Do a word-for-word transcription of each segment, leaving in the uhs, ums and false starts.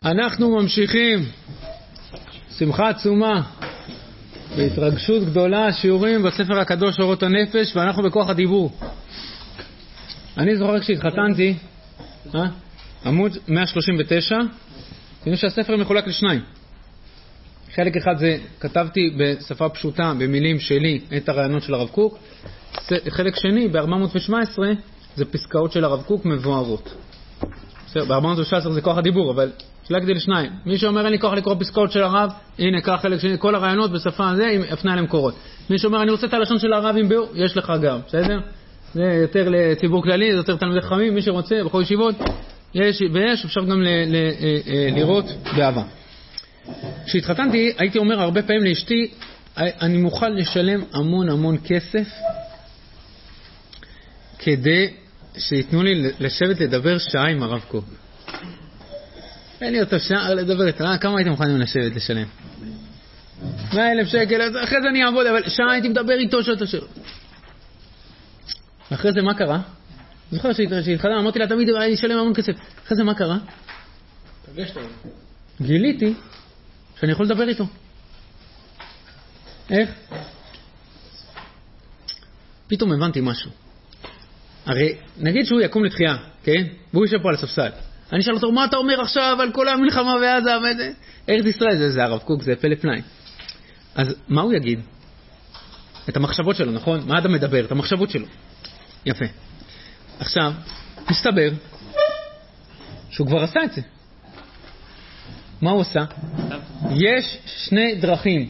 אנחנו ממשיכים, שמחה עצומה, בהתרגשות גדולה, שיעורים בספר הקדוש אורות הנפש, ואנחנו בכוח הדיבור. אני זוכר כשהתחתנתי, אה? עמוד מאה שלושים ותשע, תראו שהספר מחולק לשניים. חלק אחד זה, כתבתי בשפה פשוטה, במילים שלי, את הרעיונות של הרב קוק. חלק שני, ב-ארבע מאות שבע עשרה, זה פסקאות של הרב קוק מבוארות. ב-ארבע מאות שבע עשרה זה כוח הדיבור, אבל חילקתי לשניים. מי שאומר אין לי כוח לקרוא פסקאות של הרב, הנה כך חלק שני, כל הרעיונות בשפה הזה, הפנה להם קורות. מי שאומר אני רוצה את הלשון של הרב עם ביאור, יש לך גם, בסדר? זה יותר לציבור כללי, זה יותר תלמידי חכמים, מי שרוצה, בכל ישיבות, יש ויש, אפשר גם ל- ל- ל- לראות באהבה. כשהתחתנתי, הייתי אומר הרבה פעמים לאשתי, אני מוכן לשלם המון המון כסף כדי שיתנו לי לשבת לדבר שעה עם הרב קוק. אין לי אותו שעה לדבר איתה, כמה הייתם מוכנים לשבת לשלם? מאה אלף שקל, אחרי זה אני אעבוד, אבל שעה הייתי מדבר איתו שאתה שלו. אחרי זה מה קרה? זוכר שהתחתן, אמרתי לה תמיד אני אשלם המון כסף. אחרי זה מה קרה? גיליתי שאני יכול לדבר איתו. איך? פתאום הבנתי משהו. הרי נגיד שהוא יקום לתחייה, כן? והוא יושב פה על הספסל. אני אשאל אותו, מה אתה אומר עכשיו על כל המלחמה ועזה? ארץ ישראל, זה, זה הרב קוק, זה פלא פלאים. אז מה הוא יגיד? את המחשבות שלו, נכון? מה אדם מדבר? את המחשבות שלו. יפה. עכשיו, מסתבר שהוא כבר עשה את זה. מה הוא עושה? יש שני דרכים.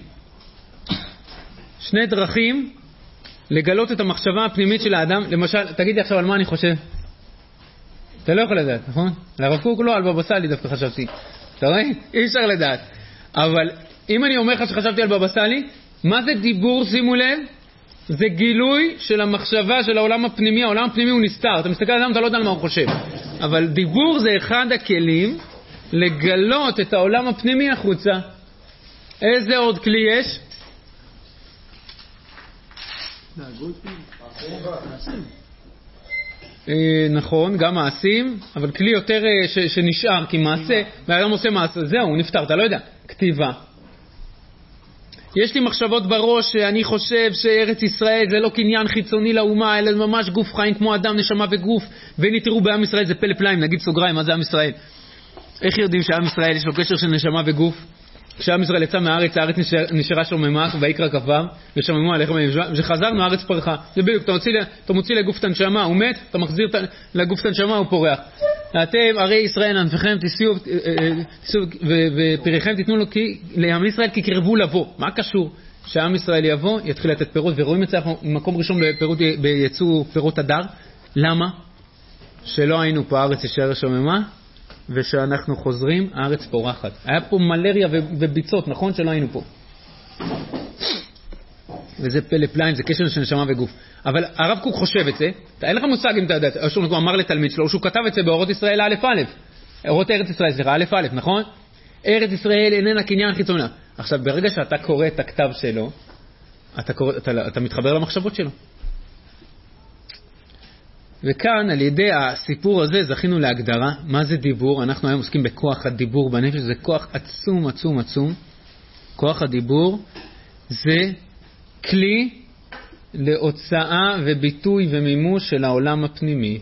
שני דרכים לגלות את המחשבה הפנימית של האדם. למשל, תגידי עכשיו על מה אני חושב. אתה לא יכול לדעת, נכון? לרב קוק לא, על בבא סאלי דווקא חשבתי. אתה רואה? אי אפשר לדעת. אבל אם אני אומר לך שחשבתי על בבא סאלי, מה זה דיבור? שימו לב. זה גילוי של המחשבה של העולם הפנימי. העולם הפנימי הוא נסתר. אתה מסתכל על אדם, אתה לא יודע על מה הוא חושב. אבל דיבור זה אחד הכלים לגלות את העולם הפנימי החוצה. איזה עוד כלי יש? נכון, גם מעשים, אבל כלי יותר שנשאר, כי מעשה, והאדם עושה מעשה, זהו, הוא נפטר, אתה לא יודע. כתיבה. יש לי מחשבות בראש שאני חושב שארץ ישראל זה לא קניין חיצוני לאומה, אלא ממש גוף חיים כמו אדם, נשמה וגוף. והנה תראו בעם ישראל זה פלא פלאים, נגיד סוגריים, מה זה עם ישראל? איך יודעים שעם ישראל יש לו קשר של נשמה וגוף? כשעם ישראל יצא מהארץ, הארץ נשאר, נשארה שוממה, ויקרא כ"ו, ושממו עליכם וישבה, ושחזרנו, הארץ פרחה. זה בדיוק, אתה מוציא, אתה מוציא לגוף את הנשמה, הוא מת, אתה מחזיר לגוף את הנשמה, הוא פורח. אתם, הרי ישראל, ענפיכם, תישאו, ופריכם תיתנו לו לעם ישראל, כי קרבו לבוא. מה קשור? שעם ישראל יבוא, יתחיל לתת פירות, ורואים את זה, מקום ראשון בפירות, ביצוא פירות הדר. למה? שלא היינו פה, הארץ ישאר שוממה, ושאנחנו חוזרים, הארץ פורחת. היה פה מלריה וביצות, נכון שלא היינו פה. וזה פלא פלאים, זה קשר של נשמה וגוף. אבל הרב קוק חושב את זה, אין לך מושג אם אתה יודע, הוא אמר לתלמיד שלו, שהוא כתב את זה באורות ישראל א' א', אורות ארץ ישראל, סליחה, א' א', נכון? ארץ ישראל איננה קניין חיצוני. עכשיו, ברגע שאתה קורא את הכתב שלו, אתה, קורא, אתה, אתה מתחבר למחשבות שלו. וכאן, על ידי הסיפור הזה, זכינו להגדרה. מה זה דיבור? אנחנו היום עוסקים בכוח הדיבור בנפש. זה כוח עצום, עצום, עצום. כוח הדיבור זה כלי להוצאה וביטוי ומימוש של העולם הפנימי.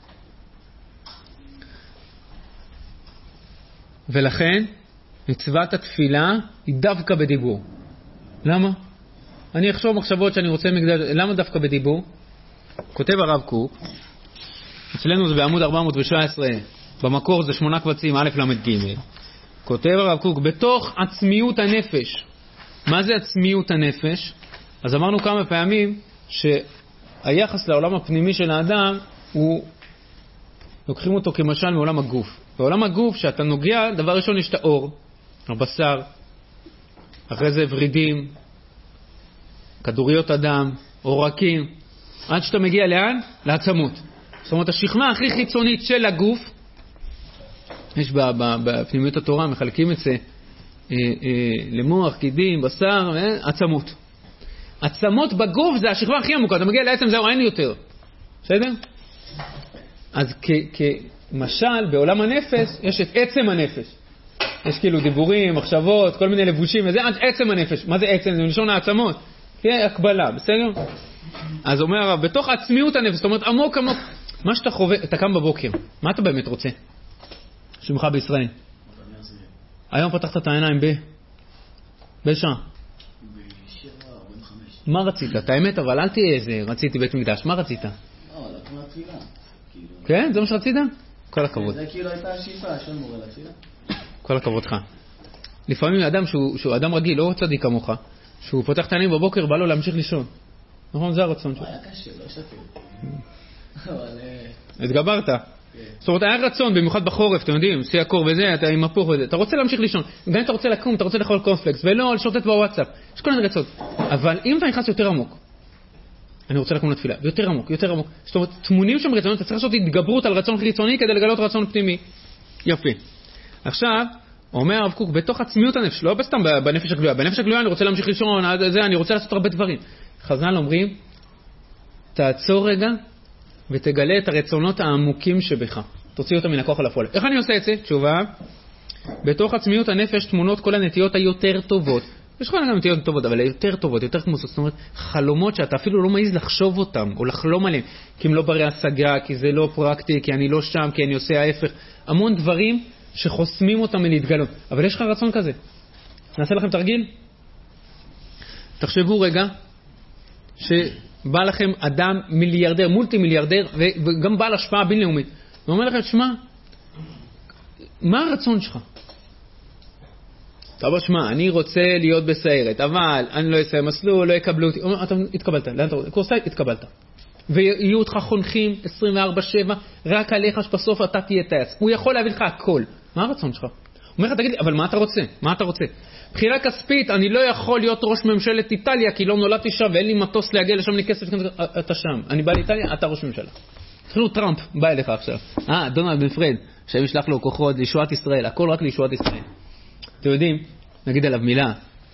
ולכן, מצוות התפילה היא דווקא בדיבור. למה? אני אחשוב מחשבות שאני רוצה מקדש. למה דווקא בדיבור? כותב הרב קוק, אצלנו זה בעמוד ארבע מאות שבע עשרה, במקור זה שמונה קבצים, א' למד ג'. כותב הרב קוק, בתוך עצמיות הנפש. מה זה עצמיות הנפש? אז אמרנו כמה פעמים שהיחס לעולם הפנימי של האדם, הוא לוקחים אותו כמשל מעולם הגוף. בעולם הגוף, שאתה נוגע, דבר ראשון יש את האור, הבשר, אחרי זה ורידים, כדוריות אדם, עורקים, עד שאתה מגיע לאן? לעצמות. זאת אומרת, השכמה הכי חיצונית של הגוף, יש בפנימיות התורה, מחלקים את זה אה, אה, למוח, קידים, בשר, אה, עצמות. עצמות בגוף זה השכמה הכי עמוקה, אתה מגיע לעצם, זהו, אין יותר. בסדר? אז כ- כמשל, בעולם הנפש, יש את עצם הנפש. יש כאילו דיבורים, מחשבות, כל מיני לבושים, וזה עצם הנפש. מה זה עצם? זה מלשון העצמות. תהיה הקבלה, בסדר? אז אומר הרב, בתוך עצמיות הנפש, זאת אומרת, עמוק עמוק, מה שאתה חווה, אתה קם בבוקר, מה אתה באמת רוצה? שמך בישראל. היום פתחת את העיניים ב... בשעה. מה רצית? את האמת, אבל אל תהיה איזה, רציתי בית מקדש, מה רצית? לא, לקום לתפילה. כן? זה מה שרצית? כל הכבוד. זה כאילו הייתה השאיפה, של מורה לתפילה. כל הכבודך. לפעמים אדם שהוא, שהוא אדם רגיל, לא צדיק כמוך, שהוא פותח את העיניים בבוקר, בא לו להמשיך לישון. נכון? זה הרצון שלו. היה קשה, לא שקר. אבל... התגברת. זאת אומרת, היה רצון, במיוחד בחורף, אתם יודעים, שיא הקור וזה, אתה עם הפוך וזה, אתה רוצה להמשיך לישון. גם אם אתה רוצה לקום, אתה רוצה לאכול קורנפלקס, ולא לשוטט בוואטסאפ. יש כל מיני רצון. אבל אם אתה נכנס יותר עמוק, אני רוצה לקום לתפילה, ויותר עמוק, יותר עמוק. זאת אומרת, תמונים שם רצונות, אתה צריך לעשות התגברות על רצון חיצוני כדי לגלות רצון פנימי. יפה. עכשיו, אומר הרב קוק, בתוך עצמיות הנפש, לא בסתם בנפש הגלויה. בנפש הגלויה אני רוצה להמשיך לישון, זה, אני רוצה לעשות הרבה דברים. חז"ל אומרים, תעצור רגע ותגלה את הרצונות העמוקים שבך. תוציא אותם מן הכוח אל הפועל. איך אני עושה את זה? תשובה. בתוך עצמיות הנפש תמונות כל הנטיות היותר טובות. יש כל גם נטיות טובות, אבל יותר טובות, יותר כמו זאת אומרת, חלומות שאתה אפילו לא מעיז לחשוב אותם, או לחלום עליהם, כי הם לא ברי השגה, כי זה לא פרקטי, כי אני לא שם, כי אני עושה ההפך. המון דברים שחוסמים אותם מלהתגלות. אבל יש לך רצון כזה. נעשה לכם תרגיל? תחשבו רגע, שבא לכם אדם מיליארדר, מולטי מיליארדר, וגם בעל השפעה בינלאומית. ואומר לכם, שמע, מה הרצון שלך? אתה אומר, שמע, אני רוצה להיות בסיירת, אבל אני לא אסיים מסלול, לא יקבלו אותי. אומר, אתה התקבלת, לאן אתה רוצה? קורסאי, התקבלת. ויהיו אותך חונכים עשרים וארבע שבע, רק עליך שבסוף אתה תהיה טייס. הוא יכול להביא לך הכל. מה הרצון שלך? הוא אומר לך, תגיד לי, אבל מה אתה רוצה? מה אתה רוצה? בחירה כספית, אני לא יכול להיות ראש ממשלת איטליה, כי לא נולדתי שם, ואין לי מטוס להגיע לשם, לי כסף, אתה שם. אני בא לאיטליה, אתה ראש ממשלה. תחילו טראמפ, בא אליך עכשיו. אה, דונלד בן פרד, שהם ישלח לו כוחות לישועת ישראל, הכל רק לישועת ישראל. אתם יודעים, נגיד עליו מילה.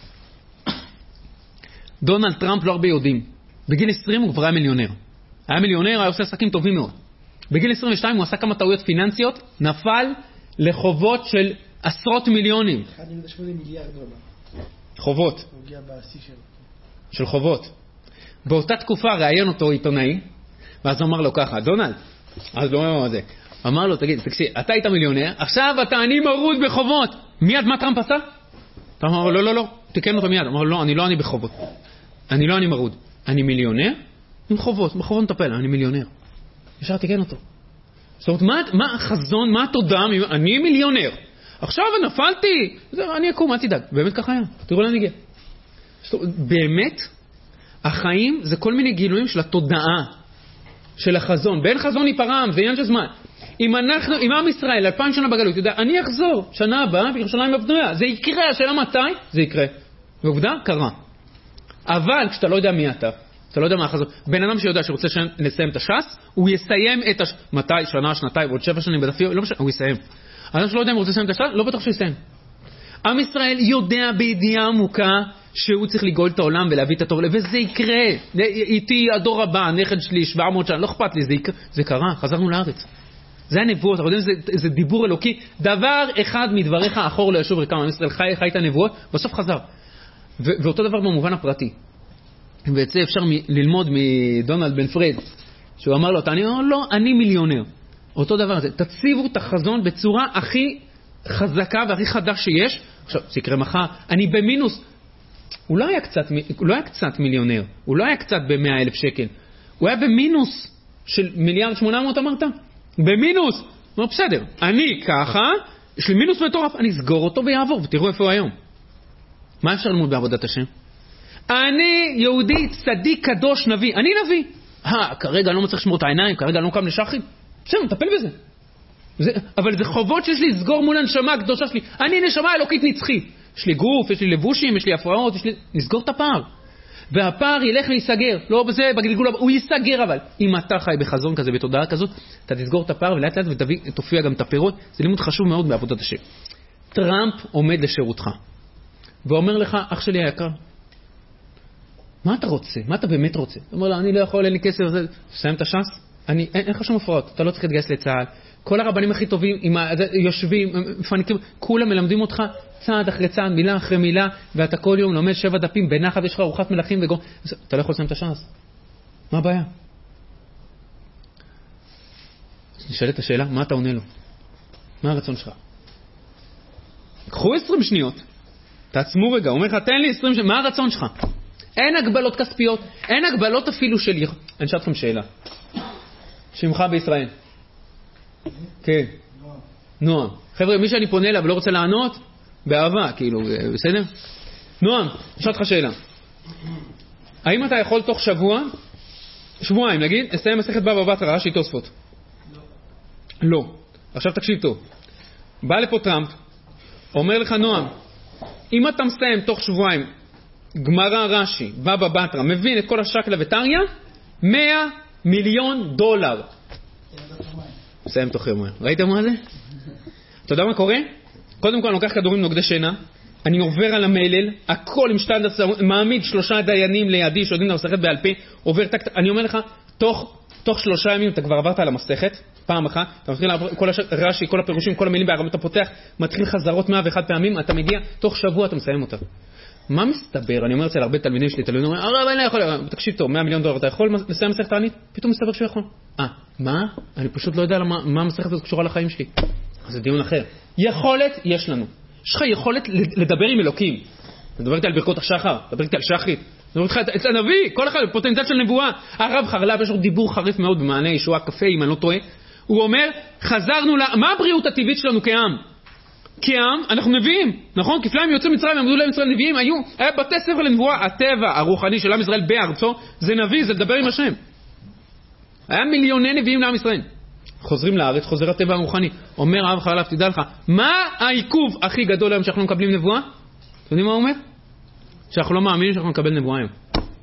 דונלד טראמפ לא הרבה יודעים. בגיל עשרים הוא כבר היה מיליונר. היה מיליונר, היה עושה עסקים טובים מאוד. בגיל עשרים ושתיים הוא עשה כמה טעויות פיננסיות, נפל לחובות של עשרות מיליונים. אחד נגד שמונה מיליארד דולר. חובות. הוא הגיע בשיא שלו. של חובות. באותה תקופה ראיין אותו עיתונאי, ואז הוא אמר לו ככה, דונלד, אז לא אומר זה. אמר לו, תגיד, תקשיב, אתה היית מיליונר, עכשיו אתה אני מרוד בחובות. מיד מה טראמפ עשה? אתה אמר, לא, לא, לא, תיקן אותו מיד. אמר, לא, אני לא אני בחובות. אני לא אני מרוד. אני מיליונר עם חובות. בחובות נטפל, אני מיליונר. ישר תיקן אותו. זאת אומרת, מה, מה החזון, מה התודעה? אני מיליונר. עכשיו נפלתי. זה, אני אקום, אל תדאג. באמת ככה היה. תראו לאן הגיע. באמת, החיים זה כל מיני גילויים של התודעה, של החזון. בין חזון ייפרם, זה עניין של זמן. אם אנחנו, אם עם ישראל, אלפיים שנה בגלות, יודע, אני אחזור, שנה הבאה, בירושלים הבנויה. זה יקרה, השאלה מתי? זה יקרה. ועובדה, קרה. אבל כשאתה לא יודע מי אתה, אתה לא יודע מה החזון. בן אדם שיודע שרוצה לסיים את הש"ס, הוא יסיים את הש"ס. מתי? שנה, שנתיים, עוד שבע שנים בדפי, לא משנה, הוא יסיים. אדם שלא יודע אם הוא רוצה לסיים את הש"ס, לא בטוח שהוא יסיים. עם ישראל יודע בידיעה עמוקה שהוא צריך לגאול את העולם ולהביא את התור, וזה יקרה. איתי הדור הבא, נכד שלי, שבע מאות שנה, לא אכפת לי, זה, יקרה. זה קרה, חזרנו לארץ. זה הנבואות, אנחנו יודעים, זה, זה דיבור אלוקי. דבר אחד מדבריך אחור לישוב רקם, עם ישראל חי, חי את הנבואות, בסוף חזר. ו- ואותו דבר במובן הפרטי. ואת זה אפשר מ- ללמוד מדונלד בן פרד, שהוא אמר לו, אתה אני, לא, אני מיליונר. אותו דבר הזה. תציבו את החזון בצורה הכי חזקה והכי חדה שיש. עכשיו, זה יקרה מחר. אני במינוס. הוא לא היה קצת, הוא לא היה קצת מיליונר. הוא לא היה קצת ב-מאה אלף שקל. הוא היה במינוס של מיליארד שמונה מאות, אמרת? במינוס. אומר, בסדר, אני ככה, יש לי מינוס מטורף, אני אסגור אותו ויעבור, ותראו איפה הוא היום. מה אפשר ללמוד בעבודת השם? אני יהודי, צדיק, קדוש, נביא. אני נביא. אה, כרגע אני לא מצליח לשמור את העיניים, כרגע אני לא קם לשחי. בסדר, מטפל בזה. זה, אבל זה חובות שיש לי לסגור מול הנשמה הקדושה שלי. אני נשמה אלוקית נצחית. יש לי גוף, יש לי לבושים, יש לי הפרעות, יש לי... נסגור את הפער. והפער ילך להיסגר. לא בזה, בגלגול, הוא ייסגר אבל. אם אתה חי בחזון כזה, בתודעה כזאת, אתה תסגור את הפער ולאט לאט ותופיע גם את הפירות. זה לימוד חשוב מאוד בעבודת השם. טראמפ עומד לשירותך. ואומר לך, אח שלי היקר, מה אתה רוצה? מה אתה באמת רוצה? הוא אומר לו, אני לא יכול, אין לי כסף, סיים את הש"ס, אני, אין, אין לך שום הפרעות, אתה לא צריך להתגייס לצה"ל, כל הרבנים הכי טובים, עם ה... יושבים, מפנקים, כולם מלמדים אותך צעד אחרי צעד, מילה אחרי מילה, ואתה כל יום לומד שבע דפים, בנחת יש לך ארוחת מלכים וגור... אתה לא יכול לסיים את השעה הזאת. מה הבעיה? נשאלת השאלה, מה אתה עונה לו? מה הרצון שלך? קחו עשרים שניות, תעצמו רגע, אומר לך, תן לי עשרים שניות, מה הרצון שלך? אין הגבלות כספיות, אין הגבלות אפילו של... אני אשאל אתכם שאלה. שמך בישראל? כן. נועם. חבר'ה, מי שאני פונה אליו ולא רוצה לענות, באהבה, כאילו, בסדר? נועם, אשאל אותך שאלה. האם אתה יכול תוך שבוע, שבועיים, נגיד, לסיים מסכת בבא בתרא, רש"י תוספות? לא. לא. עכשיו תקשיב טוב. בא לפה טראמפ, אומר לך נועם, אם אתה מסיים תוך שבועיים, גמרא רש"י, בבא בתרא, מבין את כל השקלא וטריא, מאה מיליון דולר. מסיים תוך יומיים. ראיתם מה זה? אתה יודע מה קורה? קודם כל אני לוקח כדורים נוגדי שינה, אני עובר על המלל, הכל עם שתי הדצות, מעמיד שלושה דיינים לידי שיודעים את המסכת בעל פה, עובר טקט, אני אומר לך, תוך, תוך שלושה ימים אתה כבר עברת על המסכת, פעם אחת, אתה מתחיל כל הרש"י, כל הפירושים, כל המילים בערבית, אתה פותח, מתחיל חזרות מאה ואחת פעמים, אתה מגיע, תוך שבוע אתה מסיים אותה. מה מסתבר? אני אומר אצל הרבה תלמידים שלי, תלמידים אומרים, הרב, אני לא יכול, תקשיב טוב, מאה מיליון דולר, אתה יכול לסיים מסכת תענית? פתאום מסתבר שהוא יכול. אה, מה? אני פשוט לא יודע מה המסכת הזאת קשורה לחיים שלי. זה דיון אחר. יכולת יש לנו. יש לך יכולת לדבר עם אלוקים. מדבר איתי על ברכות השחר, מדבר איתי על שחרית, מדבר איתי על הנביא, כל אחד פוטנציאל של נבואה. הרב חרל"פ, יש לו דיבור חריף מאוד במענה ישועה קפה, אם אני לא טועה. הוא אומר, חזרנו ל... מה הבריאות הטבעית שלנו כעם? כעם, אנחנו נביאים, נכון? כפליים יוצאי מצרים, עמדו להם ישראל נביאים, היו, היה בתי ספר לנבואה, הטבע הרוחני של עם ישראל בארצו, זה נביא, זה לדבר עם השם. היה מיליוני נביאים לעם ישראל. חוזרים לארץ, חוזר הטבע הרוחני. אומר הרב חרל"פ, תדע לך, מה העיכוב הכי גדול היום שאנחנו מקבלים נבואה? אתם יודעים מה הוא אומר? שאנחנו לא מאמינים שאנחנו נקבל נבואה היום.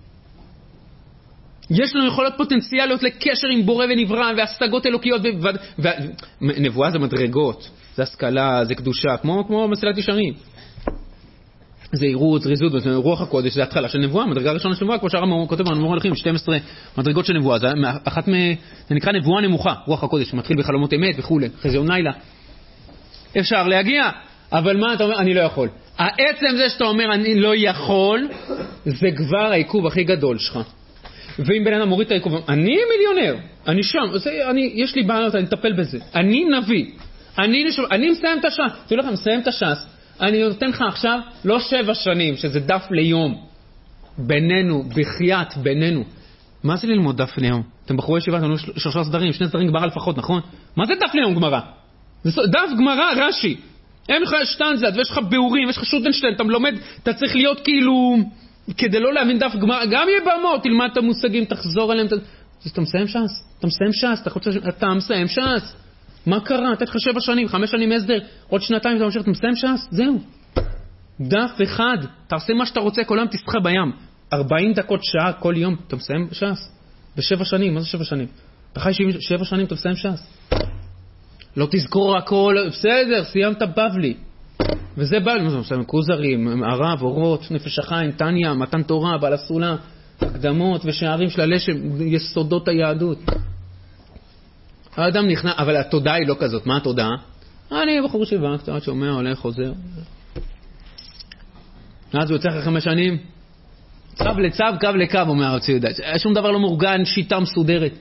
יש לנו יכולות פוטנציאליות לקשר עם בורא ונברא, והשגות אלוקיות, ונבואה זה מדרגות, זה השכלה, זה קדושה, כמו, כמו מסילת ישרים. זה עירות, זריזות, רוח הקודש, זה התחלה של נבואה, מדרגה ראשונה של נבואה, כמו שהרמב"ם כותב במאמר הלכים, שתים עשרה מדרגות של נבואה, זה אחת מ... זה נקרא נבואה נמוכה, רוח הקודש, שמתחיל בחלומות אמת וכו', חזיון לילה. אפשר להגיע, אבל מה אתה אומר? אני לא יכול. העצם זה שאתה אומר אני לא יכול, זה כבר העיכוב הכי גדול שלך. ואם בן אדם מוריד את העיכוב, אני מיליונר, אני שם, זה, אני, יש לי בעיות, אני אטפל בזה. אני נביא, אני, נשוב, אני מסיים את השעה, תראו לכם, מסיים את השעה, אני נותן לך עכשיו לא שבע שנים, שזה דף ליום, בינינו, בחייאת, בינינו. מה זה ללמוד דף ליום? אתם בחורי ישיבה, אתם אומרים שלושה סדרים, שני סדרים גמרא לפחות, נכון? מה זה דף ליום גמרא? זה דף גמרא רש"י. אין לך שטנזת, ויש לך ביאורים, ויש לך שוטנשטיין, אתה לומד, אתה צריך להיות כאילו, כדי לא להבין דף גמרא, גם יבמות, תלמד את המושגים, תחזור עליהם, אתה מסיים ש"ס, אתה מסיים ש"ס, אתה מסיים ש"ס. מה קרה? אתה לך שבע שנים, חמש שנים הסדר, עוד שנתיים אתה ממשיך, אתה מסיים ש"ס? זהו. דף אחד, תעשה מה שאתה רוצה, כל יום תשחה בים. ארבעים דקות שעה כל יום, אתה מסיים ש"ס. בשבע שנים, מה זה שבע שנים? אתה חי שבע שנים, אתה מסיים ש"ס. לא תזכור הכל, בסדר, סיימת בבלי. וזה בא, מה זה מסיים? כוזרים, ערב, אורות, נפש החיים, טניה, מתן תורה, בעל הסולה, הקדמות ושערים של הלשם, יסודות היהדות. האדם נכנע, אבל התודעה היא לא כזאת. מה התודעה? אני בחור שבעה, קצת שומע, הולך, חוזר. אז הוא יוצא אחרי חמש שנים, צו לצו, קו לקו, אומר הרצי יהודה. שום דבר לא מאורגן, שיטה מסודרת.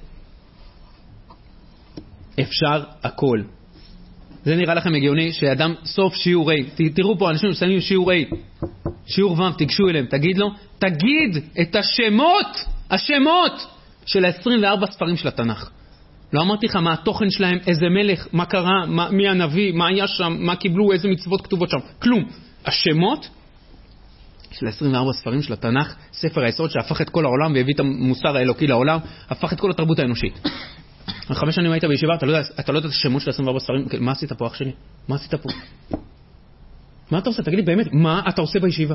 אפשר הכל. זה נראה לכם הגיוני שאדם סוף שיעור A, תראו פה אנשים מסיימים שיעור A, שיעור ו', תיגשו אליהם, תגיד לו, תגיד את השמות, השמות של ה-עשרים וארבע ספרים של התנ"ך. לא אמרתי לך מה התוכן שלהם, איזה מלך, מה קרה, מה, מי הנביא, מה היה שם, מה קיבלו, איזה מצוות כתובות שם. כלום. השמות של עשרים וארבע ספרים של התנ"ך, ספר היסוד שהפך את כל העולם והביא את המוסר האלוקי לעולם, הפך את כל התרבות האנושית. חמש שנים היית בישיבה, אתה לא יודע, אתה לא יודע את השמות של עשרים וארבע ספרים, מה עשית פה אח שלי? מה עשית פה? מה אתה עושה? תגיד לי באמת, מה אתה עושה בישיבה?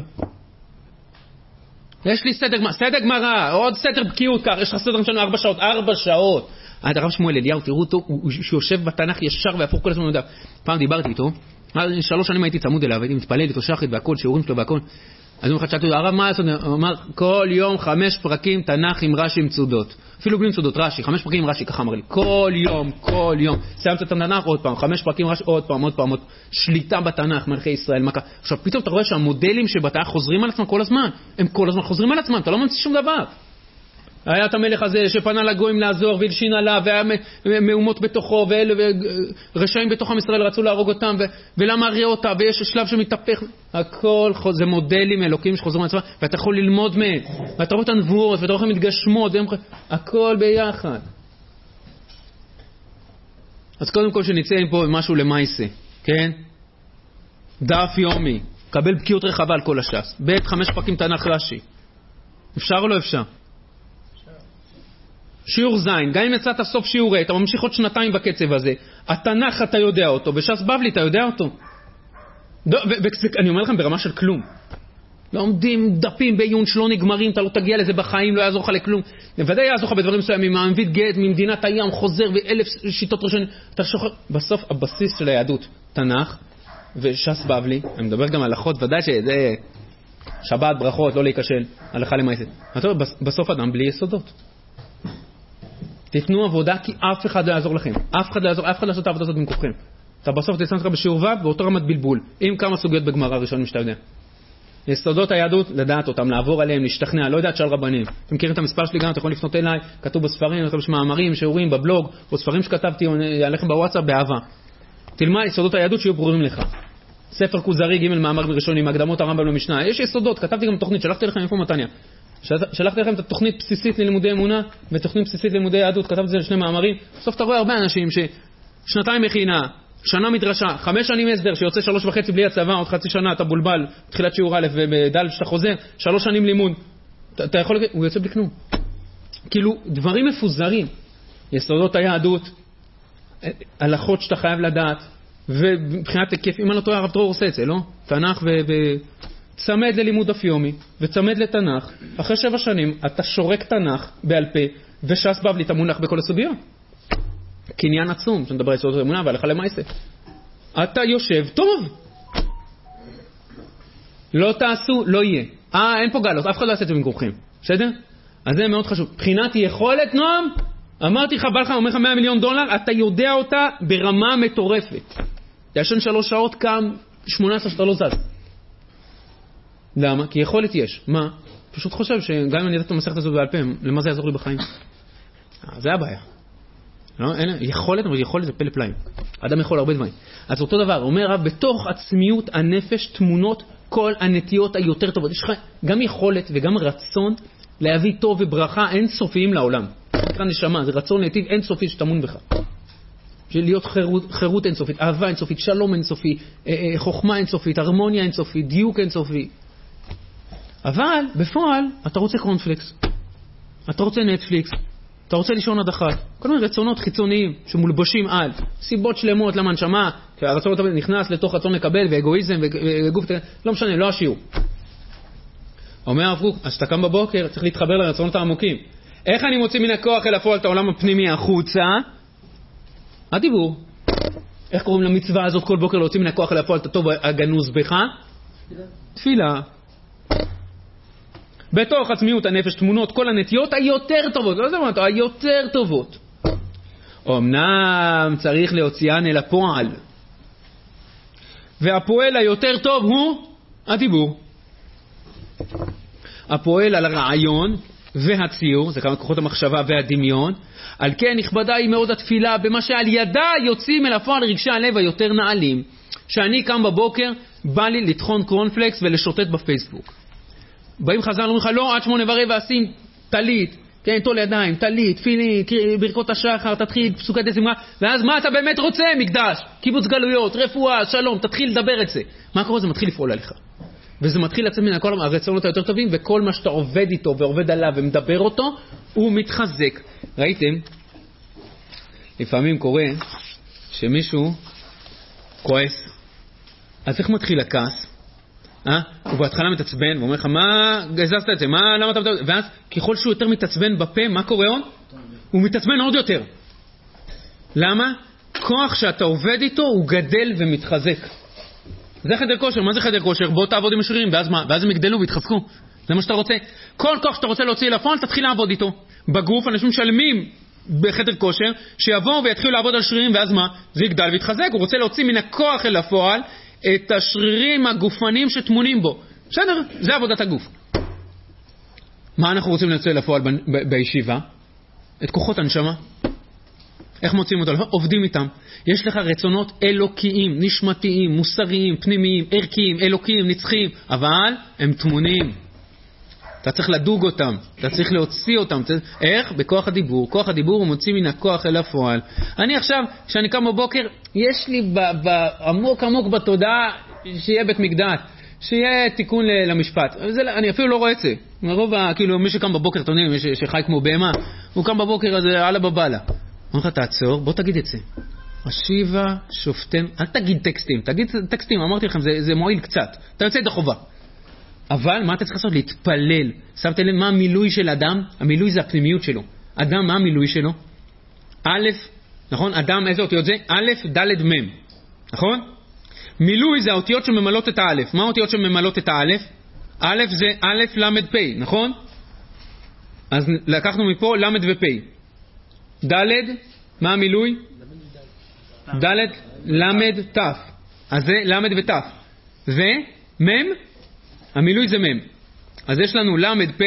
יש לי סדר, סדר גמרא, עוד סדר בקיאות כך, יש לך סדר משנו ארבע שעות, ארבע שעות. הרב שמואל אליהו, תראו אותו, הוא שיושב בתנ"ך ישר והפוך כל הזמן. פעם דיברתי איתו, שלוש שנים הייתי צמוד אליו, הייתי מתפלל איתו שחית והכל, שיעורים שלו והכל. אז יום אחד שאלתי, הרב מה לעשות? הוא אמר, כל יום חמש פרקים תנ"ך עם רש"י עם צודות. אפילו בלי צודות, רש"י, חמש פרקים עם רש"י, ככה אמר לי. כל יום, כל יום. סיימת את התנ"ך עוד פעם, חמש פרקים רש"י, עוד פעם, עוד פעם, עוד שליטה בתנ"ך, מלכי ישראל, מה ככה. עכשיו, פתאום אתה רואה שהמודלים שבתנ"ך חוזרים על עצמם כל הזמן. הם כל הזמן חוזרים על עצמם, אתה לא ממציא שום דבר. היה את המלך הזה שפנה לגויים לעזור והלשין עליו, והיה מהומות בתוכו, ורשעים בתוך עם ישראל רצו להרוג אותם, ולמה הריאה אותה, ויש שלב שמתהפך. הכל זה מודלים אלוקים שחוזרים על עצמם, ואתה יכול ללמוד מהם, ואתה רואה את הנבואות, ואתה רואה איך מתגשמות, הכל ביחד. אז קודם כל שנצא פה משהו למעשה, כן? דף יומי, קבל בקיאות רחבה על כל הש"ס. בית חמש פרקים תנ"ך רש"י. אפשר או לא אפשר? שיעור זין, גם אם יצאת סוף שיעורי, אתה ממשיך עוד שנתיים בקצב הזה. התנ"ך אתה יודע אותו, בש"ס בבלי אתה יודע אותו. אני אומר לכם ברמה של כלום. לא עומדים דפים בעיון שלא נגמרים, אתה לא תגיע לזה בחיים, לא יעזור לך לכלום. בוודאי יעזור לך בדברים מסוימים, מעביד גט, ממדינת הים, חוזר ואלף שיטות ראשונות. אתה שוחר, בסוף הבסיס של היהדות, תנ"ך וש"ס בבלי, אני מדבר גם על הלכות, ודאי שזה שבת, ברכות, לא להיכשל, הלכה למעשה. בסוף אדם בלי יסודות. תתנו עבודה כי אף אחד לא יעזור לכם. אף אחד לא יעזור, אף אחד לא יעזור את העבודה הזאת במקומכם. אתה בסוף תצא לך בשיעור ו' באותו רמת בלבול, עם כמה סוגיות בגמרא ראשונים שאתה יודע. יסודות היהדות, לדעת אותם, לעבור עליהם, להשתכנע, לא יודעת של רבנים. אתם מכירים את המספר שלי גם, אתה יכול לפנות אליי, כתוב בספרים, כתוב מאמרים, שיעורים, בבלוג, או ספרים שכתבתי עליכם בוואטסאפ, באהבה. תלמד יסודות היהדות שיהיו ברורים לך. ספר כוזרי, ג' מאמר ראשונים, הקדמות הרמב"ם למשנה. יש יסודות, כתבתי גם תוכנית, שלחתי לכם איפה מתניה. שלחתי לכם את התוכנית בסיסית ללימודי אמונה ותוכנית בסיסית ללימודי יהדות, כתבתי את זה לשני מאמרים. בסוף אתה רואה הרבה אנשים ששנתיים מכינה, שנה מדרשה, חמש שנים הסדר שיוצא שלוש וחצי בלי הצבא, עוד חצי שנה אתה בולבל, תחילת שיעור א' ובד' שאתה חוזר, שלוש שנים לימוד, אתה, אתה יכול, הוא יוצא בלי כלום. כאילו דברים מפוזרים, יסודות היהדות, הלכות שאתה חייב לדעת, ובבחינת היקף, אם אני לא טועה הרב דרור עושה את זה, לא? תנ"ך ו... ו... צמד ללימוד דף יומי וצמד לתנ"ך. אחרי שבע שנים אתה שורק תנ"ך בעל פה וש"ס בבלי אתה מונח בכל הסוגיות. קניין עצום, שנדבר על יסודות האמונה והלכה למעשה. אתה יושב טוב. לא תעשו, לא יהיה. אה, אין פה גלות, אף אחד לא יעשה את זה במקומכם. בסדר? אז זה מאוד חשוב. בחינת יכולת, נועם, אמרתי לך, בא לך, אומר לך מאה מיליון דולר, אתה יודע אותה ברמה מטורפת. ישן שלוש שעות, קם שמונה עשרה שאתה לא זז. למה? כי יכולת יש. מה? פשוט חושב שגם אם אני יודעת את המסכת הזאת בעל פה, למה זה יעזור לי בחיים? זה הבעיה. לא? אין, יכולת, אבל יכולת זה פלא פלאים. אדם יכול הרבה דברים. אז אותו דבר, אומר רב, בתוך עצמיות הנפש תמונות כל הנטיות היותר טובות. יש לך גם יכולת וגם רצון להביא טוב וברכה אינסופיים לעולם. כאן נשמה, זה רצון נתיב אינסופי שתמון בך. להיות חירות, חירות אינסופית, אהבה אינסופית, שלום אינסופי, חוכמה אינסופית, הרמוניה אינסופית, דיוק אינסופי. אבל בפועל אתה רוצה קורנפלקס, אתה רוצה נטפליקס, אתה רוצה לישון עד אחת. כל מיני רצונות חיצוניים שמולבשים על סיבות שלמות למה נשמה, כי הרצון נכנס לתוך רצון לקבל ואגואיזם וגוף, לא משנה, לא השיעור. אומר הרב קוק, אז אתה קם בבוקר, צריך להתחבר לרצונות העמוקים. איך אני מוציא מן הכוח אל הפועל את העולם הפנימי החוצה? הדיבור. איך קוראים למצווה הזאת כל בוקר להוציא מן הכוח אל הפועל את הטוב הגנוז בך? תפילה. בתוך עצמיות הנפש תמונות כל הנטיות היותר טובות, לא זאת היותר טובות. אמנם צריך להוציאן אל הפועל. והפועל היותר טוב הוא הדיבור. הפועל על הרעיון והציור, זה כמה כוחות המחשבה והדמיון. על כן נכבדה היא מאוד התפילה במה שעל ידה יוצאים אל הפועל רגשי הלב היותר נעלים. שאני קם בבוקר, בא לי לטחון קרונפלקס ולשוטט בפייסבוק. באים חז"ל אומרים לך, לא, עד שמונה ורבע עשים תלית, כן, תול ידיים, תלית, תפילין, ברכות השחר, תתחיל פסוקת הזמרה, ואז מה אתה באמת רוצה? מקדש, קיבוץ גלויות, רפואה, שלום, תתחיל לדבר את זה. מה קורה? זה מתחיל לפעול עליך. וזה מתחיל לצאת מן הכל הרצונות היותר טובים, וכל מה שאתה עובד איתו ועובד עליו ומדבר אותו, הוא מתחזק. ראיתם? לפעמים קורה שמישהו כועס. אז איך מתחיל הכעס? אה? הוא בהתחלה מתעצבן, ואומר לך, מה גזזת את זה? מה, למה אתה מתעצבן? ואז ככל שהוא יותר מתעצבן בפה, מה קורה עוד? הוא מתעצבן עוד יותר. למה? כוח שאתה עובד איתו הוא גדל ומתחזק. זה חדר כושר. מה זה חדר כושר? בוא תעבוד עם השרירים, ואז מה? ואז הם יגדלו ויתחזקו. זה מה שאתה רוצה. כל כוח שאתה רוצה להוציא לפועל, תתחיל לעבוד איתו. בגוף, אנשים משלמים בחדר כושר, שיבואו ויתחילו לעבוד על שרירים, ואז מה? זה יגדל ויתחזק. הוא רוצה להוציא מן הכוח אל הפועל את השרירים הגופניים שתמונים בו. בסדר? זה עבודת הגוף. מה אנחנו רוצים להוציא לפועל ב- ב- בישיבה? את כוחות הנשמה. איך מוצאים אותם? עובדים איתם. יש לך רצונות אלוקיים, נשמתיים, מוסריים, פנימיים, ערכיים, אלוקיים, נצחיים, אבל הם תמונים. אתה צריך לדוג אותם, אתה צריך להוציא אותם. איך? בכוח הדיבור. כוח הדיבור הוא מוציא מן הכוח אל הפועל. אני עכשיו, כשאני קם בבוקר, יש לי ב- ב- עמוק עמוק בתודעה שיהיה בית מקדש, שיהיה תיקון למשפט. זה, אני אפילו לא רואה את זה. מרוב, כאילו, מי שקם בבוקר, אתה יודע, מי שחי כמו בהמה, הוא קם בבוקר, אז אללה בבאללה. אומר לך, תעצור, בוא תגיד את זה. השיבה שופטם, אל תגיד טקסטים, תגיד טקסטים, אמרתי לכם, זה, זה מועיל קצת. אתה יוצא את החובה. אבל מה אתה צריך לעשות? להתפלל. שמת לב מה המילוי של אדם? המילוי זה הפנימיות שלו. אדם, מה המילוי שלו? א', נכון? אדם, איזה אותיות זה? א', ד', מ'. נכון? מילוי זה האותיות שממלאות את האלף. מה האותיות שממלאות את האלף? א' זה א', למד, פ', נכון? אז לקחנו מפה למד ופ'. ד', מה המילוי? ד', למד, ת'. אז זה למד ות'. ומ', המילוי זה מ'. אז יש לנו למד, פ',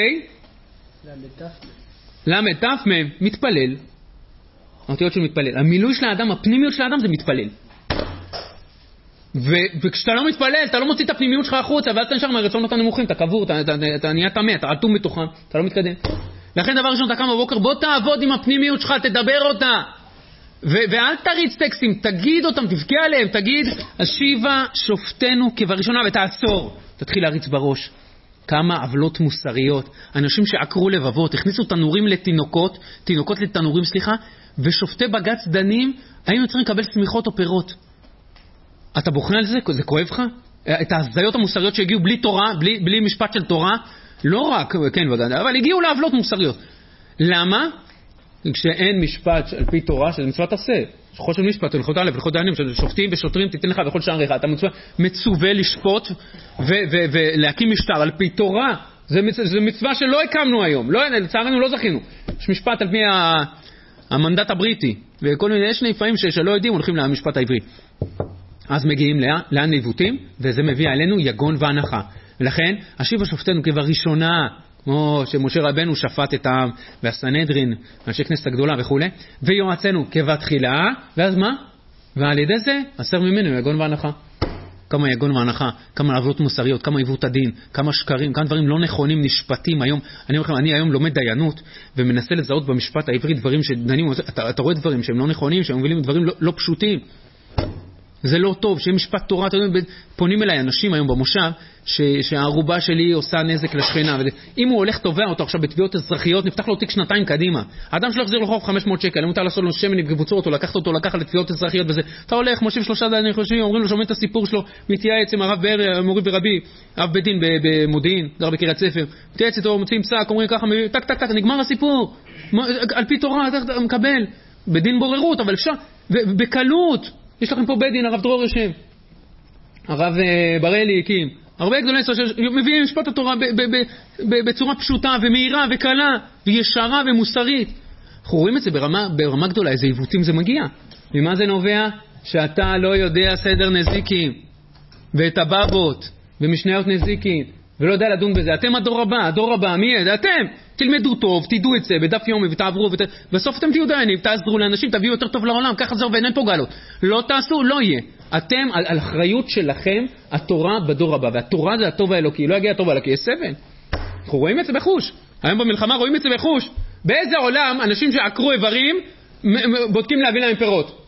למד, ת', מ', מתפלל. האותיות של מתפלל. המילוי של האדם, הפנימיות של האדם זה מתפלל. וכשאתה לא מתפלל, אתה לא מוציא את הפנימיות שלך החוצה, ואז אתה נשאר מהרצונות הנמוכים, אתה קבור, אתה, אתה, אתה נהיה תמה, אתה עטום בתוכם, אתה לא מתקדם. לכן דבר ראשון, אתה קם בבוקר, בוא תעבוד עם הפנימיות שלך, תדבר אותה. ו- ואל תריץ טקסטים, תגיד אותם, תבכה עליהם, תגיד, השיבה שופטנו כבראשונה, ותעצור. תתחיל להריץ בראש. כמה עוולות מוסריות, אנשים שעקרו לבבות, הכניסו תנורים לתינוקות, תינוקות לתנורים, סליחה, ושופטי בגץ דנים, האם צריכים לקבל סמיכות או פירות? אתה בוחן על זה? זה כואב לך? את ההזיות המוסריות שהגיעו בלי תורה, בלי, בלי משפט של תורה, לא רק, כן, אבל הגיעו לעוולות מוסריות. למה? כשאין משפט על פי תורה, שזה מצוות עשה. שחוש של משפט, הלכות א', הלכות דיינים, שופטים ושוטרים תיתן לך בכל שער אחד. אתה מצווה, מצווה לשפוט ו- ו- ולהקים משטר על פי תורה. זה, מצ- זה מצווה שלא הקמנו היום. לא, לצערנו לא זכינו. יש משפט על פי ה- המנדט הבריטי. וכל מיני, יש לפעמים ש- שלא יודעים, הולכים למשפט העברי. אז מגיעים לאן, לאן לעיוותים, וזה מביא עלינו יגון והנחה. ולכן, השיבה שופטנו כבראשונה, כמו שמשה רבנו שפט את העם, והסנהדרין, אנשי כנסת הגדולה וכו', ויועצנו כבתחילה, ואז מה? ועל ידי זה, אסר ממנו יגון והנחה. כמה יגון והנחה, כמה עוולות מוסריות, כמה עיוות הדין, כמה שקרים, כמה דברים לא נכונים, נשפטים היום. אני אומר לכם, אני היום לומד דיינות, ומנסה לזהות במשפט העברי דברים שדנים, אתה, אתה רואה דברים שהם לא נכונים, שהם מובילים דברים לא, לא פשוטים. זה לא טוב, שיהיה משפט תורה, פונים אליי אנשים היום במושב, ש, שהערובה שלי עושה נזק לשכנה, אם הוא הולך תובע אותו עכשיו בתביעות אזרחיות, נפתח לו תיק שנתיים קדימה. האדם שלא יחזיר לו חוב חמש מאות שקל, אם מותר לעשות לו שמן בקבוצות, או לקחת אותו, לקחת לתביעות אזרחיות וזה. אתה הולך, מושיב שלושה דיינים חושבים, אומרים לו, שומע את הסיפור שלו, מתייעץ עם הרב באר, מורי ורבי, אב בית דין במודיעין, גר בקריית ספר, מתייעץ איתו, מוצאים פסק, אומרים ככה, טק, טק, טק, נגמר הסיפור. על פי תורה, אתה מקבל, בדין בוררות, אבל אפשר, ובקלות. יש לכם פה בית דין, הרב דרור יושב, הרב בראלי הקים, הרבה גדולי ישראל שמביאים משפט התורה ב- ב- ב- בצורה פשוטה ומהירה וקלה וישרה ומוסרית. אנחנו רואים את זה ברמה, ברמה גדולה, איזה עיוותים זה מגיע. ממה זה נובע? שאתה לא יודע סדר נזיקים ואת הבבות ומשניות נזיקים ולא יודע לדון בזה. אתם הדור הבא, הדור הבא, מי ידע? אתם תלמדו טוב, תדעו את זה בדף יומי ותעברו ות... בסוף אתם תהיו דיינים, תעזרו לאנשים, תביאו יותר טוב לעולם, ככה זה עובד, אין פה גלות. לא תעשו, לא יהיה. אתם, על, על אחריות שלכם, התורה בדור הבא, והתורה זה הטוב האלוקי, לא יגיע הטוב האלוקי, יש סבל. אנחנו רואים את זה בחוש. היום במלחמה רואים את זה בחוש. באיזה עולם אנשים שעקרו איברים בודקים להביא להם פירות?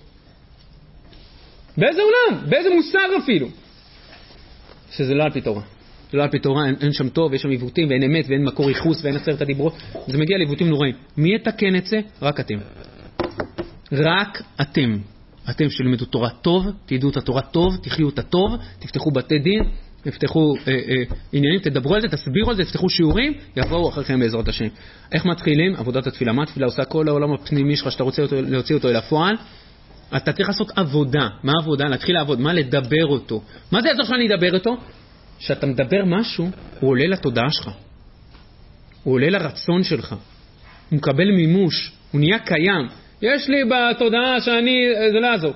באיזה עולם? באיזה מוסר אפילו? שזה לא על פי תורה. זה לא על פי תורה, אין, אין שם טוב, יש שם עיוותים ואין אמת ואין מקור ייחוס ואין עשרת הדיברות. זה מגיע לעיוותים נוראים. מי יתקן את זה? רק אתם. רק אתם. אתם שלמדו תורה טוב, תדעו את התורה טוב, תחיו אותה טוב, תפתחו בתי דין, תפתחו אה, אה, עניינים, תדברו על זה, תסבירו על זה, תפתחו שיעורים, יבואו אחריכם בעזרת השם. איך מתחילים? עבודת התפילה. מה התפילה עושה? כל העולם הפנימי שלך שאתה רוצה אותו, להוציא אותו אל הפועל. אתה צריך לעשות עבודה. מה עבודה? להתחיל לעבוד. מה לדבר אותו? מה זה יעזור שאני אדבר אותו? שאתה מדבר משהו, הוא עולה לתודעה שלך. הוא עולה לרצון שלך. הוא מקבל מימוש. הוא נהיה קיים. יש לי בתודעה שאני... זה לא יעזור.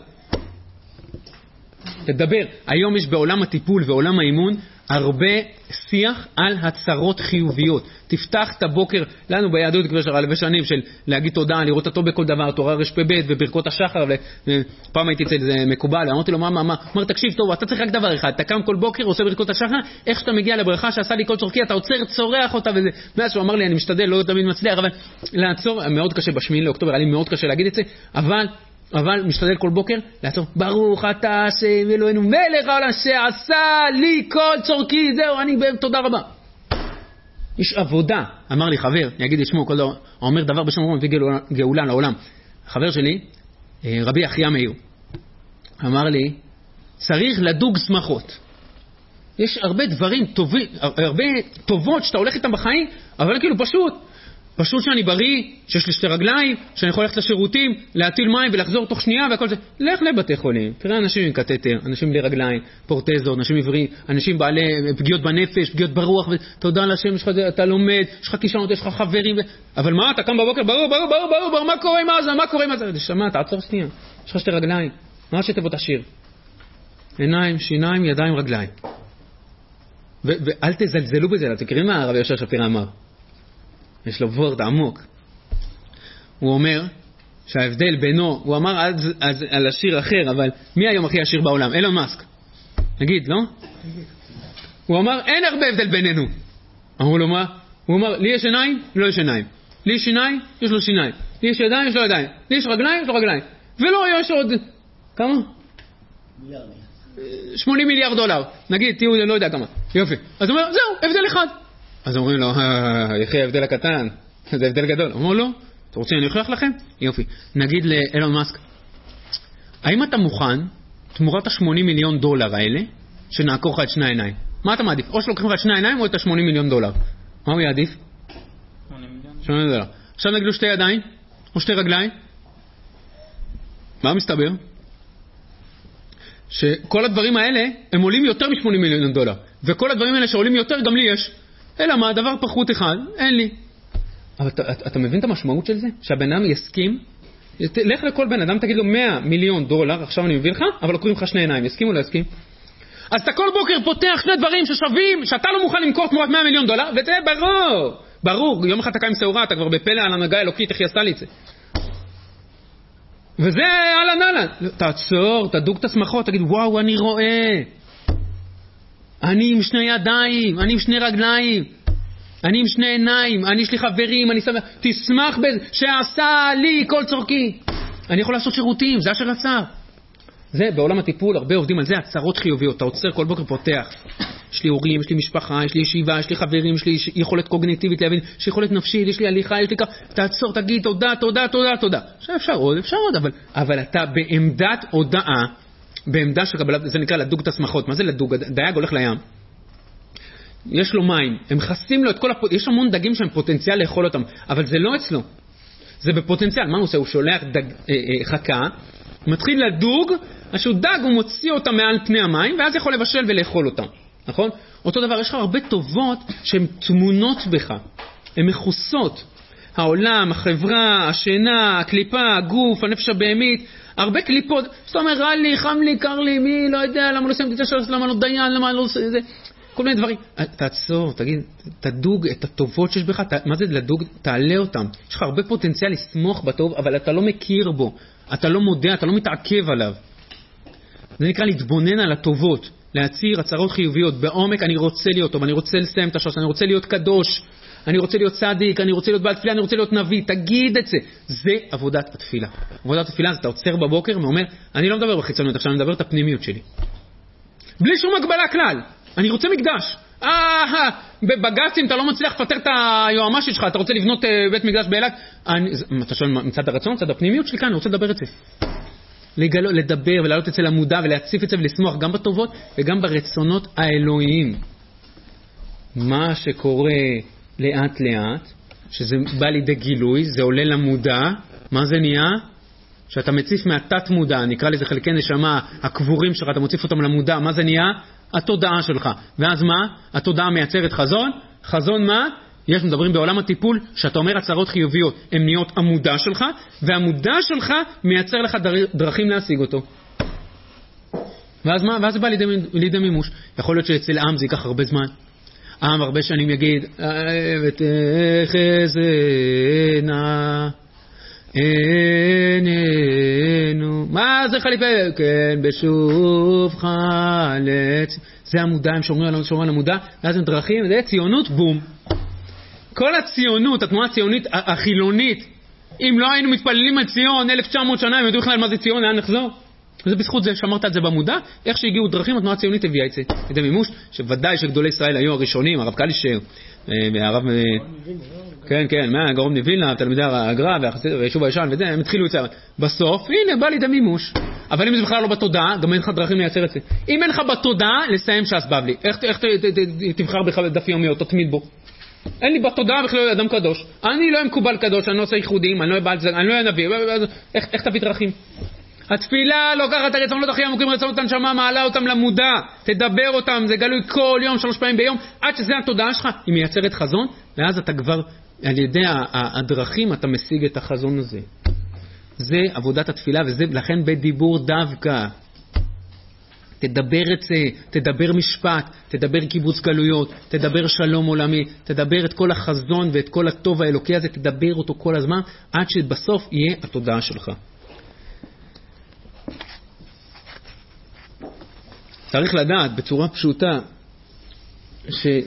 תדבר. היום יש בעולם הטיפול ועולם האימון הרבה שיח על הצהרות חיוביות. תפתח את הבוקר, לנו ביהדות כבר של הרבה שנים של להגיד תודה, לראות הטוב בכל דבר, תורה רשפ"ב וברכות השחר. פעם הייתי אצל זה מקובל, אמרתי לו מה, מה, מה? אמר, תקשיב טוב, אתה צריך רק דבר אחד, אתה קם כל בוקר, עושה ברכות השחר, איך שאתה מגיע לברכה שעשה לי כל צורכי, אתה עוצר, צורח אותה וזה. מאז שהוא אמר לי, אני משתדל, לא תמיד מצליח, אבל לעצור, מאוד קשה בשמיני לאוקטובר, היה לי מאוד קשה להגיד את זה, אבל אבל משתדל כל בוקר לעצור, ברוך אתה השם אלוהינו מלך העולם שעשה לי כל צורכי, זהו, אני תודה רבה. יש עבודה. אמר לי חבר, אני אגיד לשמו, כל דבר, הוא אומר דבר בשם אומרים, מביא גאולה לעולם. חבר שלי, רבי אחיה מאיר, אמר לי, צריך לדוג שמחות. יש הרבה דברים טובים, הרבה טובות שאתה הולך איתם בחיים, אבל כאילו פשוט, פשוט שאני בריא, שיש לי שתי רגליים, שאני יכול ללכת לשירותים, להטיל מים ולחזור תוך שנייה והכל זה. לך לבתי חולים. תראה אנשים עם קטטר, אנשים בלי רגליים, פורטזות, אנשים עבריים, אנשים בעלי פגיעות בנפש, פגיעות ברוח, ותודה לשם, אתה לומד, יש לך כישרונות, יש לך חברים, ו... אבל מה, אתה קם בבוקר, ברור, ברור, ברור, ברור, ברור, מה קורה עם זה, מה קורה עם זה? שמע, תעצור שנייה. יש לך שתי רגליים. מה שתבוא תשאיר? עיניים, שיניים, ידיים, רגליים. ו- ואל תזלזלו בזה, אתם מכירים מה הרב יהושע שפירא אמר? יש לו וורט עמוק. הוא אומר שההבדל בינו, הוא אמר אז, אז על השיר אחר, אבל מי היום הכי עשיר בעולם? אילון מאסק. נגיד, לא? הוא אמר, אין הרבה הבדל בינינו. אמרו לו מה? הוא אמר, לי יש עיניים? לא יש עיניים. לי יש שיניים? יש לו שיניים. לי יש ידיים? יש לו ידיים. לי יש רגליים? יש לו רגליים. ולא, יש עוד... כמה? מיליארדים. שמונים מיליארד דולר. נגיד, תהיו, לא יודע כמה. יופי. אז הוא אומר, זהו, הבדל אחד. אז אומרים לו, יחי ההבדל הקטן, זה הבדל גדול. אמרו לו, אתה רוצה אני אוכיח לכם? יופי. נגיד לאילון מאסק, האם אתה מוכן, תמורת ה-שמונים מיליון דולר האלה, שנעקור לך את שני העיניים? מה אתה מעדיף? או שלוקחים לך את שני העיניים או את ה-שמונים מיליון דולר? מה הוא יעדיף? שמונים דולר. עכשיו נגיד לו שתי ידיים, או שתי רגליים. מה מסתבר? שכל הדברים האלה, הם עולים יותר מ-שמונים מיליון דולר. וכל הדברים האלה שעולים יותר, גם לי יש. אלא מה, דבר פחות אחד, אין לי. אבל אתה, אתה, אתה מבין את המשמעות של זה? שהבן אדם יסכים, לך לכל בן אדם, תגיד לו מאה מיליון דולר, עכשיו אני מביא לך, אבל קוראים לך שני עיניים, יסכים או לא יסכים? אז אתה כל בוקר פותח שני דברים ששווים, שאתה לא מוכן למכור תמורת מאה מיליון דולר, וזה ברור, ברור, יום אחד אתה קיים סעורה, אתה כבר בפלא על הנהגה אלוקית, איך היא עשתה לי את זה. וזה אהלן אהלן. תעצור, תדוג את השמחות, תגיד, וואו, אני רואה. אני עם שני ידיים, אני עם שני רגליים, אני עם שני עיניים, אני יש לי חברים, אני שמח, תשמח בזה, שעשה לי כל צורכי. אני יכול לעשות שירותים, זה אשר רצה. זה, בעולם הטיפול, הרבה עובדים על זה, הצהרות חיוביות. אתה עוצר כל בוקר פותח. יש לי הורים, יש לי משפחה, יש לי ישיבה, יש לי חברים, יש לי יכולת קוגניטיבית להבין, יש לי יכולת נפשית, יש לי הליכה, יש לי כך. תעצור, תגיד תודה, תודה, תודה, תודה. עכשיו אפשר עוד, אפשר עוד, אבל, אבל אתה בעמדת הודעה, בעמדה של קבלת, זה נקרא לדוג את השמחות. מה זה לדוג? דייג הולך לים. יש לו מים, הם חסים לו את כל הפ... יש המון דגים שהם פוטנציאל לאכול אותם, אבל זה לא אצלו. זה בפוטנציאל. מה הוא עושה? הוא שולח דג, אה, אה, חכה, מתחיל לדוג, כשהוא דג הוא מוציא אותם מעל פני המים, ואז יכול לבשל ולאכול אותם. נכון? אותו דבר, יש לך הרבה טובות שהן תמונות בך. הן מחוסות. העולם, החברה, השינה, הקליפה, הגוף, הנפש הבהמית, הרבה קליפות. זאת אומרת, רע לי, חם לי, קר לי, מי, לא יודע, למה לא סיימתי את השלוש, למה לא דיין, למה לא עושה זה. כל מיני דברים. תעצור, תגיד, תדוג את הטובות שיש בך, ת... מה זה לדוג? תעלה אותם. יש לך הרבה פוטנציאל לסמוך בטוב, אבל אתה לא מכיר בו. אתה לא מודע, אתה לא מתעכב עליו. זה נקרא להתבונן על הטובות, להצהיר הצהרות חיוביות. בעומק אני רוצה להיות טוב, אני רוצה לסיים את השלוש, אני רוצה להיות קדוש, אני רוצה להיות צדיק, אני רוצה להיות בעל תפילה, אני רוצה להיות נביא. תגיד את זה. זה עבודת התפילה. עבודת התפילה זה אתה עוצר בבוקר ואומר, אני לא מדבר בחיצוניות, עכשיו אני מדבר את הפנימיות שלי. בלי שום הגבלה כלל. אני רוצה מקדש. אה, בבג"צים אתה לא מצליח לפטר את היועמ"שית שלך, אתה רוצה לבנות בית מקדש באילת. אתה שואל מצד הרצון, מצד הפנימיות שלי כאן, אני רוצה לדבר את זה. לגלו, לדבר ולעלות אצל המודע ולהציף את זה ולשמוח גם בטובות וגם ברצונות האלוהיים. מה שקורה לאט לאט, שזה בא לידי גילוי, זה עולה למודע, מה זה נהיה? שאתה מציף מהתת מודע, נקרא לזה חלקי נשמה, הקבורים שלך, אתה מוציף אותם למודע, מה זה נהיה? התודעה שלך. ואז מה? התודעה מייצרת חזון. חזון מה? יש מדברים בעולם הטיפול, שאתה אומר הצהרות חיוביות, הן נהיות המודע שלך, והמודע שלך מייצר לך דרכים להשיג אותו. ואז מה? ואז זה בא לידי, לידי מימוש. יכול להיות שאצל עם זה ייקח הרבה זמן. עם הרבה שנים יגיד, ותחזנה עינינו. מה זה חליפה? כן, בשוב חלץ. זה המודע, הם שומרים על המודע, ואז הם דרכים, זה ציונות, בום. כל הציונות, התנועה הציונית החילונית, אם לא היינו מתפללים על ציון אלף תשע מאות שנה, הם יודעים בכלל מה זה ציון, לאן נחזור? וזה בזכות זה, שמרת את זה במודע, איך שהגיעו דרכים, התנועה הציונית הביאה את זה. את המימוש, שוודאי שגדולי ישראל היו הראשונים, הרב קלישר, והרב... כן, כן, מהגאון מווילנה, תלמידי הגר"א והיישוב הישן וזה, הם התחילו את זה. בסוף, הנה, בא לידי מימוש. אבל אם זה בכלל לא בתודעה, גם אין לך דרכים לייצר את זה. אם אין לך בתודעה, לסיים ש"ס בבלי. איך תבחר בדף יומי או תתמיד בו? אין לי בתודעה בכלל אדם קדוש. אני לא מקובל קדוש, אני לא עושה ייחודים, אני לא בעל זה, אני לא נביא. איך תביא דרכים? התפילה לוקחת הרצונות הכי עמוקים, רצונות הנשמה, מעלה אותם למודע, תדבר אותם, זה גלוי כל יום, שלוש פעמים ביום, עד שזה התודעה שלך, היא מייצרת חזון, ואז אתה כבר, על ידי הדרכים, אתה משיג את החזון הזה. זה עבודת התפילה, ולכן בדיבור דווקא. תדבר את זה, תדבר משפט, תדבר קיבוץ גלויות, תדבר שלום עולמי, תדבר את כל החזון ואת כל הטוב האלוקי הזה, תדבר אותו כל הזמן, עד שבסוף יהיה התודעה שלך. צריך לדעת בצורה פשוטה שיש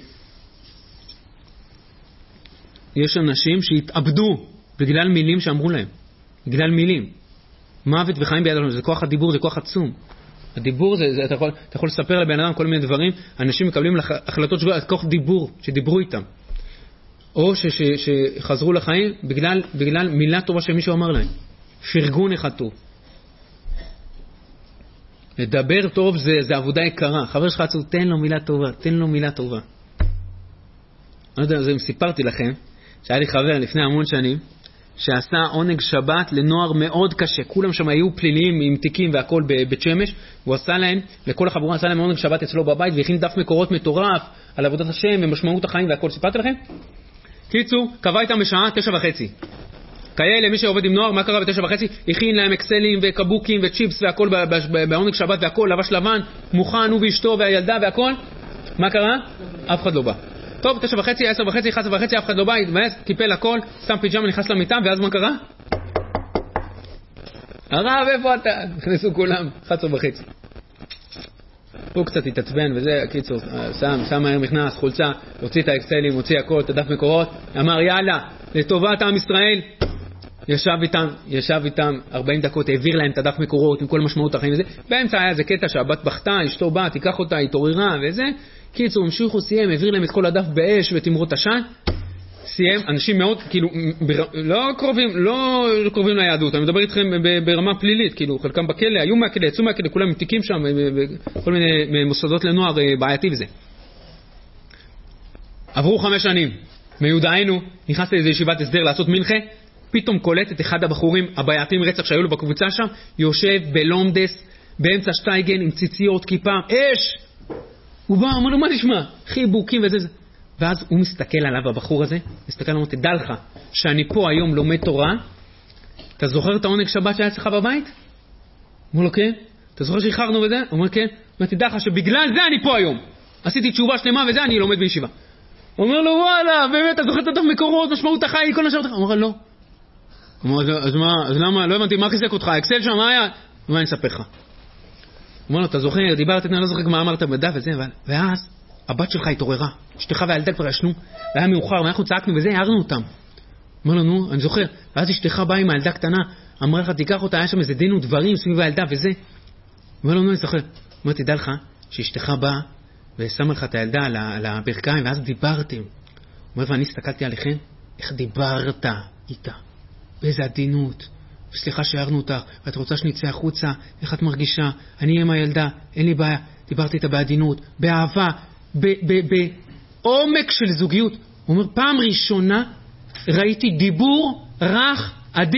אנשים שהתאבדו בגלל מילים שאמרו להם. בגלל מילים. מוות וחיים ביד אלוהים. זה כוח הדיבור, זה כוח עצום. הדיבור זה, זה אתה, יכול, אתה יכול לספר לבן אדם כל מיני דברים, אנשים מקבלים לח, החלטות שגויות, כוח דיבור, שדיברו איתם. או ש, ש, שחזרו לחיים בגלל, בגלל מילה טובה שמישהו אמר להם. פרגון אחד טוב. לדבר טוב זה, זה עבודה יקרה. חבר שלך עצוב, תן לו מילה טובה, תן לו מילה טובה. אני לא יודע, זה סיפרתי לכם, שהיה לי חבר לפני המון שנים, שעשה עונג שבת לנוער מאוד קשה. כולם שם היו פליליים עם תיקים והכל בבית שמש, והוא עשה להם, לכל החבורה עשה להם עונג שבת אצלו בבית, והכין דף מקורות מטורף על עבודת השם ומשמעות החיים והכל. סיפרתי לכם? קיצור, קבע איתם בשעה תשע וחצי. כאלה, מי שעובד עם נוער, מה קרה בתשע וחצי? הכין להם אקסלים וקבוקים וצ'יפס והכל בעונג שבת והכל, לבש לבן, מוכן, הוא ואשתו והילדה והכל. מה קרה? אף אחד לא בא. טוב, תשע וחצי, עשר וחצי, אחת עשרה וחצי, אף אחד לא בא, ואז קיפל הכל, שם פיג'מה, נכנס למיטה, ואז מה קרה? הרב, איפה אתה? נכנסו כולם, אחת עשרה וחצי. הוא קצת התעצבן וזה, קיצור, שם, שם מהר מכנס, חולצה, הוציא את האקסלים, הוציא הכל, את הדף מקורות, אמר יאללה, לטובת עם ישראל. ישב איתם, ישב איתם ארבעים דקות, העביר להם את הדף מקורות עם כל משמעות החיים וזה. באמצע היה איזה קטע שהבת בכתה, אשתו באה, תיקח אותה, התעוררה וזה. קיצור, המשיכו, סיים, העביר להם את כל הדף באש ותמרות עשן. סיים, אנשים מאוד, כאילו, בר... לא קרובים, לא קרובים ליהדות. אני מדבר איתכם ברמה פלילית, כאילו, חלקם בכלא, היו מהכלא, יצאו מהכלא, כולם מתיקים שם, כל מיני מוסדות לנוער בעייתי וזה. עברו חמש שנים. מיודענו, נכנס לאיזו ישיבת הסדר לעשות מנחה, פתאום קולט את אחד הבחורים הבעייתים רצח שהיו לו בקבוצה שם, יושב בלומדס, באמצע שטייגן, עם ציציות, כיפה, אש! הוא בא, אמר לו, מה נשמע? חיבוקים וזה זה. ואז הוא מסתכל עליו, הבחור הזה, מסתכל עליו, תדע לך, שאני פה היום לומד תורה, אתה זוכר את העונג שבת שהיה אצלך בבית? הוא אומר לו, כן. אתה זוכר שאיחרנו וזה? הוא אומר, כן. ותדע לך שבגלל זה אני פה היום. עשיתי תשובה שלמה וזה, אני לומד בישיבה. הוא אומר לו, וואלה, באמת, אתה זוכר את הדף מקורות, משמעות החיים, כל נשאר אותך. הוא אומר לו, לא. הוא אומר, אז מה, אז למה, לא הבנתי, מה חיזק אותך? האקסל שם, מה היה? ומה אני אספר לך? הוא אומר לו, אתה זוכר, דיברת, אני לא זוכר מה אמרת בדף וזה, ואז הבת שלך התעוררה, אשתך והילדה כבר ישנו, והיה מאוחר, ואנחנו צעקנו וזה, הערנו אותם. הוא אומר לו, נו, אני זוכר, ואז אשתך באה עם הילדה קטנה, אמרה לך, תיקח אותה, היה שם איזה דין ודברים סביב הילדה וזה. הוא אומר לו, נו, אני זוכר. הוא אומר, תדע לך, שאשתך באה, ושמה לך את הילדה על הברכיים, ואז דיברתם. הוא אומר, ואני הסתכלתי עליכם, איך דיברת איתה, באיזה עדינות, וסליחה שהערנו אותך, ואת רוצה שנצא החוצה, איך את מרגישה? אני עם הילדה, אין לי בעיה, דיברתי איתה בעדינות, באהבה, בעומק של זוגיות. הוא אומר, פעם ראשונה ראיתי דיבור רך, עדין,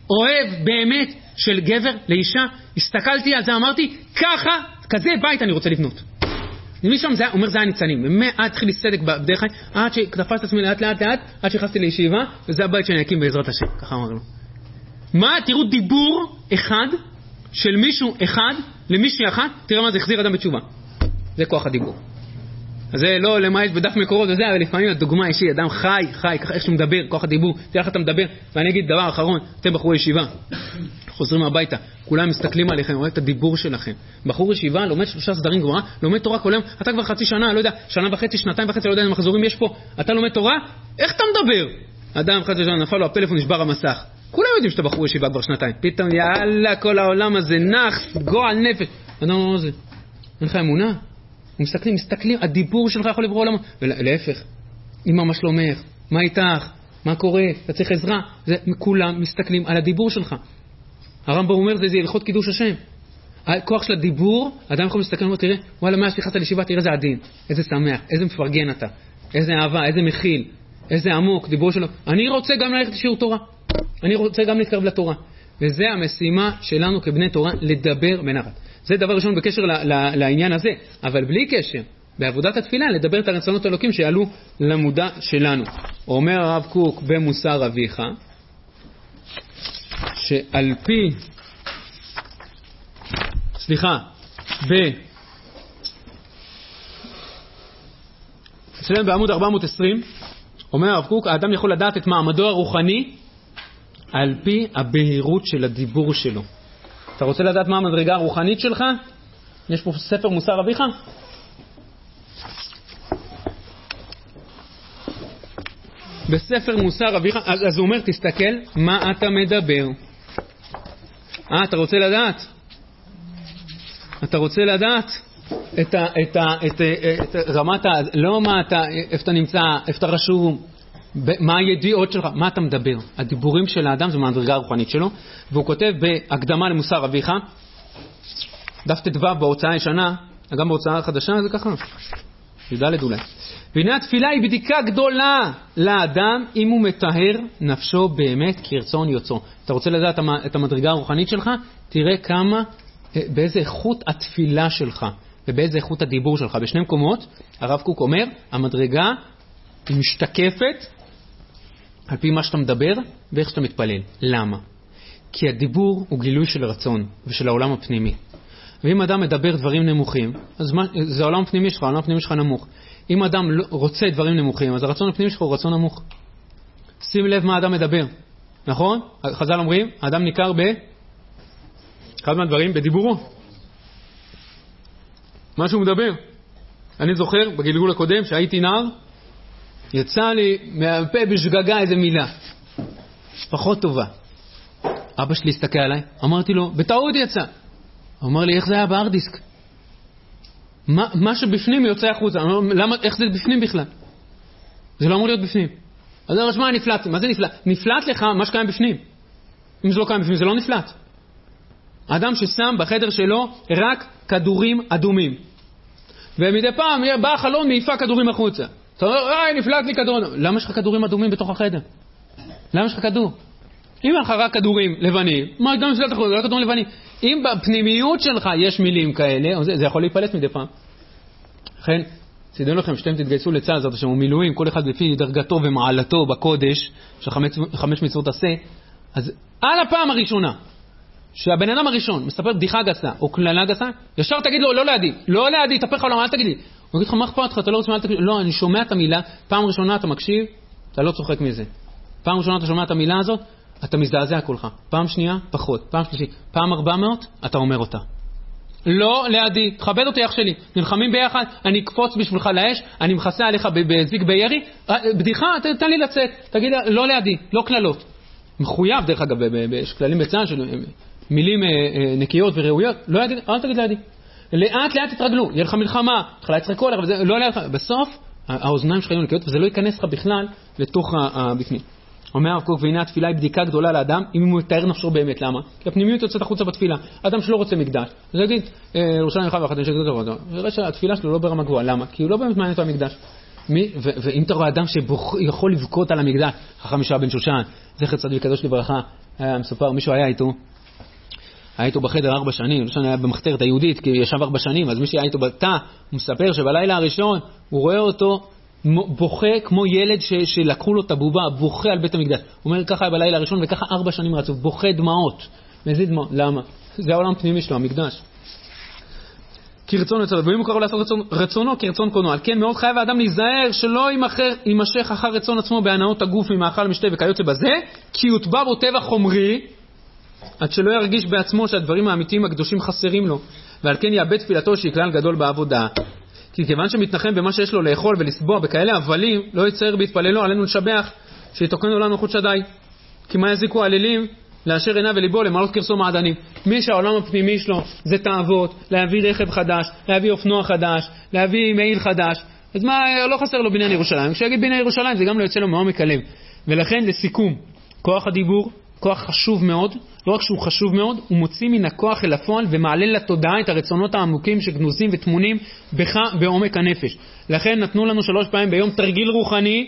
אוהב באמת של גבר לאישה, הסתכלתי על זה, אמרתי, ככה, כזה בית אני רוצה לבנות. ומשם זה אומר, זה הניצנים. ומעט התחיל לסדק בדרך חיים, עד שתפס את עצמי לאט לאט לאט, עד שנכנסתי לישיבה, וזה הבית שאני אקים בעזרת השם, ככה אמר לו. מה? תראו דיבור אחד, של מישהו אחד, למישהי אחת, תראה מה זה החזיר אדם בתשובה. זה כוח הדיבור. אז זה לא למעט בדף מקורות וזה, אבל לפעמים הדוגמה אישי, אדם חי, חי, ככה איך שהוא מדבר, כוח הדיבור, תראה איך אתה מדבר, ואני אגיד דבר אחרון, אתם בחורי ישיבה, חוזרים הביתה, כולם מסתכלים עליכם, רואים את הדיבור שלכם. בחור ישיבה, לומד שלושה סדרים גמרא, לומד תורה כל יום, אתה כבר חצי שנה, לא יודע, שנה וחצי, שנתיים וחצי, לא יודע אם מחזורים יש פה, אתה לומד תורה, איך אתה מדבר? אדם חצי שנה נפל לו, הפלאפון נשבר המסך. כולם יודעים שאתה בחור ישיבה כבר שנתיים. פתאום, יאללה, כל העולם הזה נח, גועל נפש. אדם אומר זה, אין לך אמונה? מסתכלים, מסתכלים, הדיבור שלך יכול לברוא עולם. ולהפך, אמא, מה שלומך? מה איתך? מה קורה? אתה צריך עזרה? זה, כולם מסתכלים על הדיבור שלך. הרמב"ם אומר, זה, זה הלכות קידוש השם. הכוח של הדיבור, אדם יכול להסתכל ואומר, תראה, וואלה, מה שנכנסת לישיבה, תראה איזה עדין, איזה שמח, איזה מפרגן אתה, איזה אהבה, איזה מכיל, איזה עמוק, דיבור שלו. אני רוצה גם ללכת לשיעור תורה. אני רוצה גם להתקרב לתורה. וזה המשימה שלנו כבני תורה, לדבר בנחת. זה דבר ראשון בקשר ל- ל- לעניין הזה, אבל בלי קשר, בעבודת התפילה, לדבר את הרצונות האלוקים שיעלו למודע שלנו. אומר הרב קוק במוסר אביך, שעל פי, סליחה, ב... אצלנו בעמוד ארבע מאות ועשרים, אומר הרב קוק, האדם יכול לדעת את מעמדו הרוחני על פי הבהירות של הדיבור שלו. אתה רוצה לדעת מה המדרגה הרוחנית שלך? יש פה ספר מוסר אביך? בספר מוסר אביך, אז, אז הוא אומר, תסתכל מה אתה מדבר. אה, אתה רוצה לדעת? אתה רוצה לדעת את, ה, את, ה, את, את, את רמת ה... לא מה אתה, איפה אתה נמצא, איפה אתה רשום, מה הידיעות שלך, מה אתה מדבר. הדיבורים של האדם זה מהדרגה הרוחנית שלו, והוא כותב בהקדמה למוסר אביך, דף תדבב בהוצאה הישנה, גם בהוצאה החדשה זה ככה, ידלת אולי. והנה התפילה היא בדיקה גדולה לאדם אם הוא מטהר נפשו באמת כרצון יוצאו. אתה רוצה לדעת את המדרגה הרוחנית שלך? תראה כמה, באיזה איכות התפילה שלך ובאיזה איכות הדיבור שלך. בשני מקומות הרב קוק אומר, המדרגה היא משתקפת על פי מה שאתה מדבר ואיך שאתה מתפלל. למה? כי הדיבור הוא גילוי של רצון ושל העולם הפנימי. ואם אדם מדבר דברים נמוכים, אז מה, זה העולם הפנימי שלך, העולם הפנימי שלך נמוך. אם אדם רוצה דברים נמוכים, אז הרצון הפנימי שלך הוא רצון נמוך. שים לב מה האדם מדבר. נכון? חז"ל אומרים, האדם ניכר ב... אחד מהדברים, בדיבורו. מה שהוא מדבר. אני זוכר, בגלגול הקודם, שהייתי נער, יצא לי מהפה בשגגה איזה מילה. פחות טובה. אבא שלי הסתכל עליי, אמרתי לו, בטעות יצא. הוא אמר לי, איך זה היה בארדיסק? מה, מה שבפנים יוצא החוצה. אמר, למה, איך זה בפנים בכלל? זה לא אמור להיות בפנים. אז אני אומר, מה נפלט? מה זה נפלט? נפלט לך מה שקיים בפנים. אם זה לא קיים בפנים, זה לא נפלט. האדם ששם בחדר שלו רק כדורים אדומים. ומדי פעם בא החלון מעיפה כדורים החוצה. אתה אומר, איי, נפלט לי כדור. למה יש לך כדורים אדומים בתוך החדר? למה יש לך כדור? אם לך רק כדורים לבנים, מה גם נפלט החוצה? זה לא כדורים לבנים. אם בפנימיות שלך יש מילים כאלה, זה, זה יכול להיפלט מדי פעם. לכן, צידנו לכם שאתם תתגייסו לצה"ל, זאת השם, ומילואים, כל אחד לפי דרגתו ומעלתו בקודש, שחמש מצוות עשה, אז על הפעם הראשונה, שהבן אדם הראשון מספר בדיחה גסה או כללה גסה, ישר תגיד לו, לא לידי, לא לידי, תפך עולם, אל תגיד לי. הוא יגיד לך, מה אכפת לך, אתה לא רוצה, אל תגיד לי. לא, אני שומע את המילה, פעם ראשונה אתה מקשיב, אתה לא צוחק מזה. פעם ראשונה אתה שומע את המילה הזאת, אתה מזדעזע כולך. פעם שנייה, פחות. פעם שלישית. פעם ארבע מאות, אתה אומר אותה. לא לידי, תכבד אותי אח שלי. נלחמים ביחד, אני אקפוץ בשבילך לאש, אני מכסה עליך בזיק בירי. בדיחה, תן לי לצאת. תגיד, לא לידי, לא כללות. מחויב, דרך אגב, יש כללים בצה"ל של מילים נקיות וראויות. לא לידי, אל תגיד לידי. לאט לאט תתרגלו, יהיה לך מלחמה, תחלה יצחקו עליך, וזה לא לידך. בסוף, האוזניים שלך יהיו נקיות, וזה לא ייכנס לך בכלל לתוך הבפנים. אומר הרב קוק, והנה התפילה היא בדיקה גדולה לאדם, אם הוא מתאר נפשו באמת. למה? כי הפנימיות יוצאת החוצה בתפילה. אדם שלא רוצה מקדש. אז יגיד, ירושלים אחד ואחד, נראה שהתפילה שלו לא ברמה גבוהה. למה? כי הוא לא באמת מעניין אותו המקדש. ואם אתה רואה אדם שיכול לבכות על המקדש, חכם ישועה בן שושן, זכר צדיק קדוש לברכה, היה מסופר, מישהו היה איתו, היה איתו בחדר ארבע שנים, לא היה במחתרת היהודית, כי ישב ארבע שנים, אז מישהו היה איתו בתא, הוא מספר שבלילה הראשון, הוא רואה אותו בוכה כמו ילד ש, שלקחו לו את הבובה, בוכה על בית המקדש. הוא אומר, ככה היה בלילה הראשון, וככה ארבע שנים רצוף, בוכה דמעות. מזיד דמעות. למה? זה העולם פנימי שלו, המקדש. כרצון רצונו, ואם הוא קרא לעשות רצון, רצונו כרצון קונו. על כן מאוד חייב האדם להיזהר שלא יימשך אחר רצון עצמו בהנאות הגוף ממאכל משתה וכיוצא בזה, כי יוטבע בו טבע חומרי, עד שלא ירגיש בעצמו שהדברים האמיתיים הקדושים חסרים לו, ועל כן יאבד תפילתו שהיא כלל גדול בעבודה. כי כיוון שמתנחם במה שיש לו לאכול ולסבוע בכאלה הבלים, לא יצטער בהתפללו, עלינו לשבח שיתוקן עולם מלכות שדי. כי מה יזיקו העלילים? לאשר עיניו וליבו למעלות כרסום מעדנים. מי שהעולם הפנימי שלו זה תאוות, להביא רכב חדש, להביא אופנוע חדש, להביא מעיל חדש, אז מה, לא חסר לו בניין ירושלים. כשיגיד בניין ירושלים זה גם לא יוצא לו מעומק הלב. ולכן לסיכום, כוח הדיבור, כוח חשוב מאוד, לא רק שהוא חשוב מאוד, הוא מוציא מן הכוח אל הפועל ומעלה לתודעה את הרצונות העמוקים שגנוזים וטמונים בך בעומק הנפש. לכן נתנו לנו שלוש פעמים ביום תרגיל רוחני,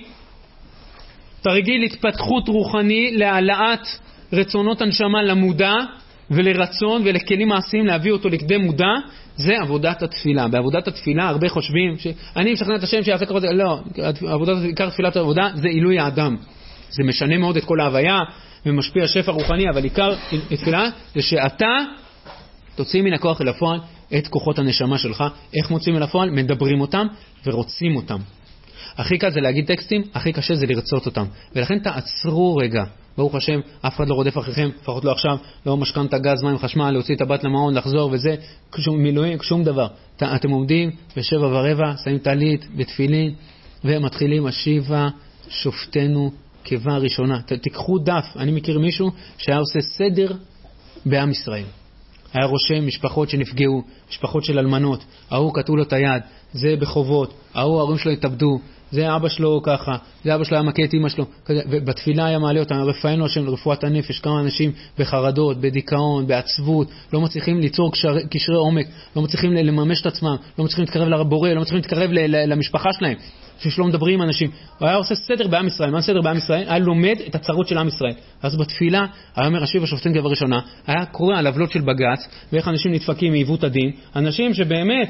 תרגיל התפתחות רוחני להעלאת רצונות הנשמה למודע ולרצון ולכלים מעשיים להביא אותו לכדי מודע. זה עבודת התפילה. בעבודת התפילה הרבה חושבים שאני משכנע את השם שיעשה ככה, לא, עבודת, עיקר תפילת העבודה זה עילוי האדם. זה משנה מאוד את כל ההוויה ומשפיע שפע רוחני, אבל עיקר התפילה זה שאתה תוציא מן הכוח אל הפועל את כוחות הנשמה שלך. איך מוצאים אל הפועל? מדברים אותם ורוצים אותם. הכי קל זה להגיד טקסטים, הכי קשה זה לרצות אותם. ולכן תעצרו רגע. ברוך השם, אף אחד לא רודף אחריכם, לפחות לא עכשיו, לא משכנת גז, מים, חשמל, להוציא את הבת למעון, לחזור וזה, שום מילואים, שום דבר. אתם עומדים בשבע ורבע, שמים תלית, בתפילין, ומתחילים השיבה שופטנו כבה ראשונה. ת, תיקחו דף. אני מכיר מישהו שהיה עושה סדר בעם ישראל. היה רושם משפחות שנפגעו, משפחות של אלמנות. ההוא קטעו לו את היד, זה בחובות. ההוא ההורים שלו התאבדו, זה אבא שלו ככה, זה אבא שלו היה מכה את אמא שלו. ובתפילה היה מעלה אותם, רפאנו השם לרפואת הנפש. כמה אנשים בחרדות, בדיכאון, בעצבות, לא מצליחים ליצור קשר, קשרי עומק, לא מצליחים לממש את עצמם, לא מצליחים להתקרב לבורא, לא מצליחים להתקרב למשפחה שלהם. שלא מדברים עם אנשים. הוא היה עושה סדר בעם ישראל. מה סדר בעם ישראל? היה לומד את הצרות של עם ישראל. אז בתפילה, היה אומר השיבה שופטים כבה ראשונה, היה קורא על עוולות של בג"ץ, ואיך אנשים נדפקים מעיוות הדין. אנשים שבאמת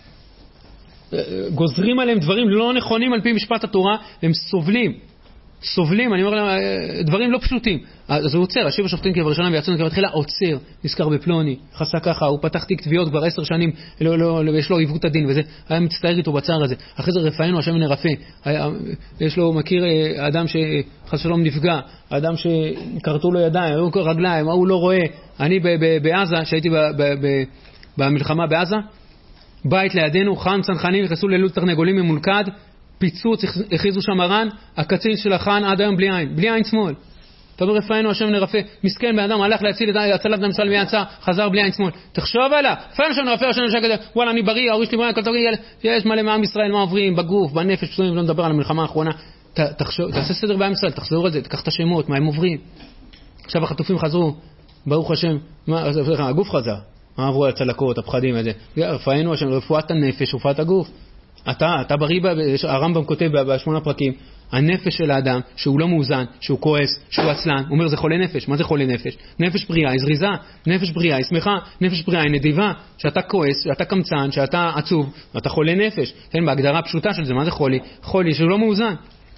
גוזרים עליהם דברים לא נכונים על פי משפט התורה, הם סובלים. סובלים, אני אומר להם, דברים לא פשוטים. אז הוא עוצר, השיבה שופטים כבה ראשונה ויצאנו כבה תחילה, עוצר, נזכר בפלוני, חסה ככה, הוא פתח תיק תביעות כבר עשר שנים, לא, לא, לא, יש לו עיוות הדין, וזה, היה מצטער איתו בצער הזה. אחרי זה רפאנו, השם נרפא. יש לו, מכיר אדם שחס שלום נפגע, אדם שקרתו לו ידיים, היו רגליים, הוא לא רואה. אני בעזה, שהייתי במלחמה בעזה, בית לידינו, חן צנחנים, נכנסו ללול תרנגולים ממולכד, פיצוץ, הכריזו שם מרן, הקצין של החן עד היום בלי עין, בלי עין שמאל. אתה אומר, רפאנו, השם נרפא. מסכן באדם, הלך להציל את הצלת דם סל ויצא, חזר בלי עין שמאל. תחשוב עליו, רפאנו, השם נרפא, השם נרפא, וואלה, אני בריא, ההורי שלי בריא, כל תורי, יש מלא מעם ישראל, מה עוברים, בגוף, בנפש, פסועים, לא נדבר על המלחמה האחרונה. תחשוב, תעשה סדר בעם ישראל, תחזור על זה, תקח את השמות, מה הם עוברים. עכשיו החטופים חזרו, ברוך השם, הגוף חזר. מה עברו הצלקות, הפחדים הזה. רפאנו, השם, רפואת הנפש, רפואת הגוף. אתה, אתה בריא, הרמב"ם כותב בשמונה פרקים, הנפש של האדם, שהוא לא מאוזן, שהוא כועס, שהוא עצלן, הוא אומר, זה חולה נפש. מה זה חולה נפש? נפש בריאה היא זריזה, נפש בריאה היא שמחה, נפש בריאה היא נדיבה. שאתה כועס, שאתה קמצן, שאתה עצוב, אתה חולה נפש. כן, בהגדרה פשוטה של זה, מה זה חולי? חולי שהוא לא מאוזן.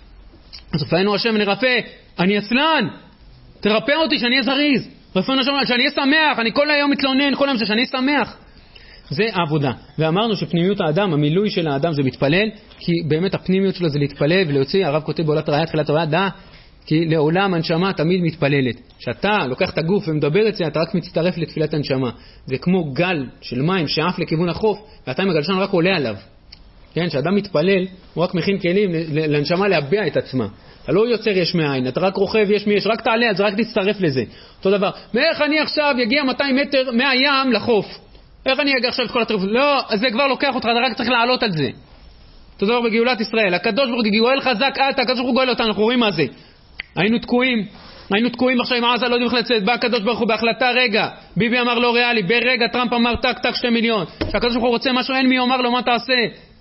אז רפאנו השם נרפא, אני עצלן, תרפא אותי שאני אהיה זריז. רפאנו השם, שאני אהיה שמח, אני כל היום מתלונן, כל היום שאני אהיה שמח. זה העבודה. ואמרנו שפנימיות האדם, המילוי של האדם זה מתפלל, כי באמת הפנימיות שלו זה להתפלל ולהוציא. הרב כותב בעולת ראייה, תחילת ראייה, דע, כי לעולם הנשמה תמיד מתפללת. שאתה לוקח את הגוף ומדבר את זה, אתה רק מצטרף לתפילת הנשמה. זה כמו גל של מים שאף לכיוון החוף, ואתה עם הגלשן רק עולה עליו. כן, שאדם מתפלל, הוא רק מכין כלים לנשמה להביע את עצמה. אתה לא יוצר יש מאין, אתה רק רוכב יש מי יש, רק תעלה, אז רק תצטרף לזה. אותו דבר. מאיך אני עכשיו יגיע מאתיים מטר מהים לחוף? איך אני אגע עכשיו את כל הטרוף? לא, זה כבר לוקח אותך, אתה רק צריך לעלות על זה. תודה רבה בגאולת ישראל. הקדוש ברוך הוא גואל חזק, אל הקדוש ברוך הוא גואל אותנו, אנחנו רואים מה זה. היינו תקועים, היינו תקועים עכשיו עם עזה, לא יודעים איך לצאת. בא הקדוש ברוך הוא בהחלטה, רגע. ביבי אמר לא ריאלי, ברגע טראמפ אמר טק טק שתי מיליון. שהקדוש ברוך הוא רוצה משהו, אין מי אומר לו מה תעשה.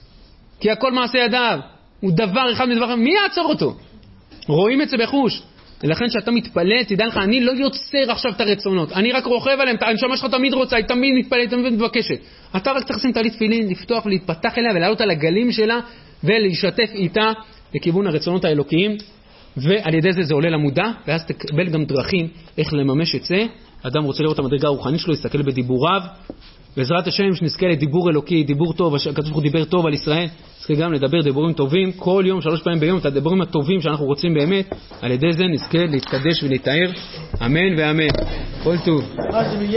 כי הכל מעשה ידיו. הוא דבר אחד מדבר, מי יעצור אותו? רואים את זה בחוש. לכן שאתה מתפלל, תדע לך, אני לא יוצר עכשיו את הרצונות, אני רק רוכב עליהם, הנשמה שלך תמיד רוצה, היא תמיד מתפללת, תמיד מבקשת. אתה רק צריך לשים תעלית תפילין, לפתוח ולהתפתח אליה ולעלות על הגלים שלה ולהשתף איתה לכיוון הרצונות האלוקיים, ועל ידי זה זה עולה למודע, ואז תקבל גם דרכים איך לממש את זה. אדם רוצה לראות את המדרגה הרוחנית שלו, יסתכל בדיבוריו, בעזרת השם שנזכה לדיבור אלוקי, דיבור טוב, הכתוב ברוך הוא דיבר טוב על ישראל, נזכה גם לדבר דיבורים טובים, כל יום, שלוש פעמים ביום, את הדיבורים הטובים שאנחנו רוצים באמת, על ידי זה נזכה להתקדש ולהתאר, אמן ואמן. כל טוב.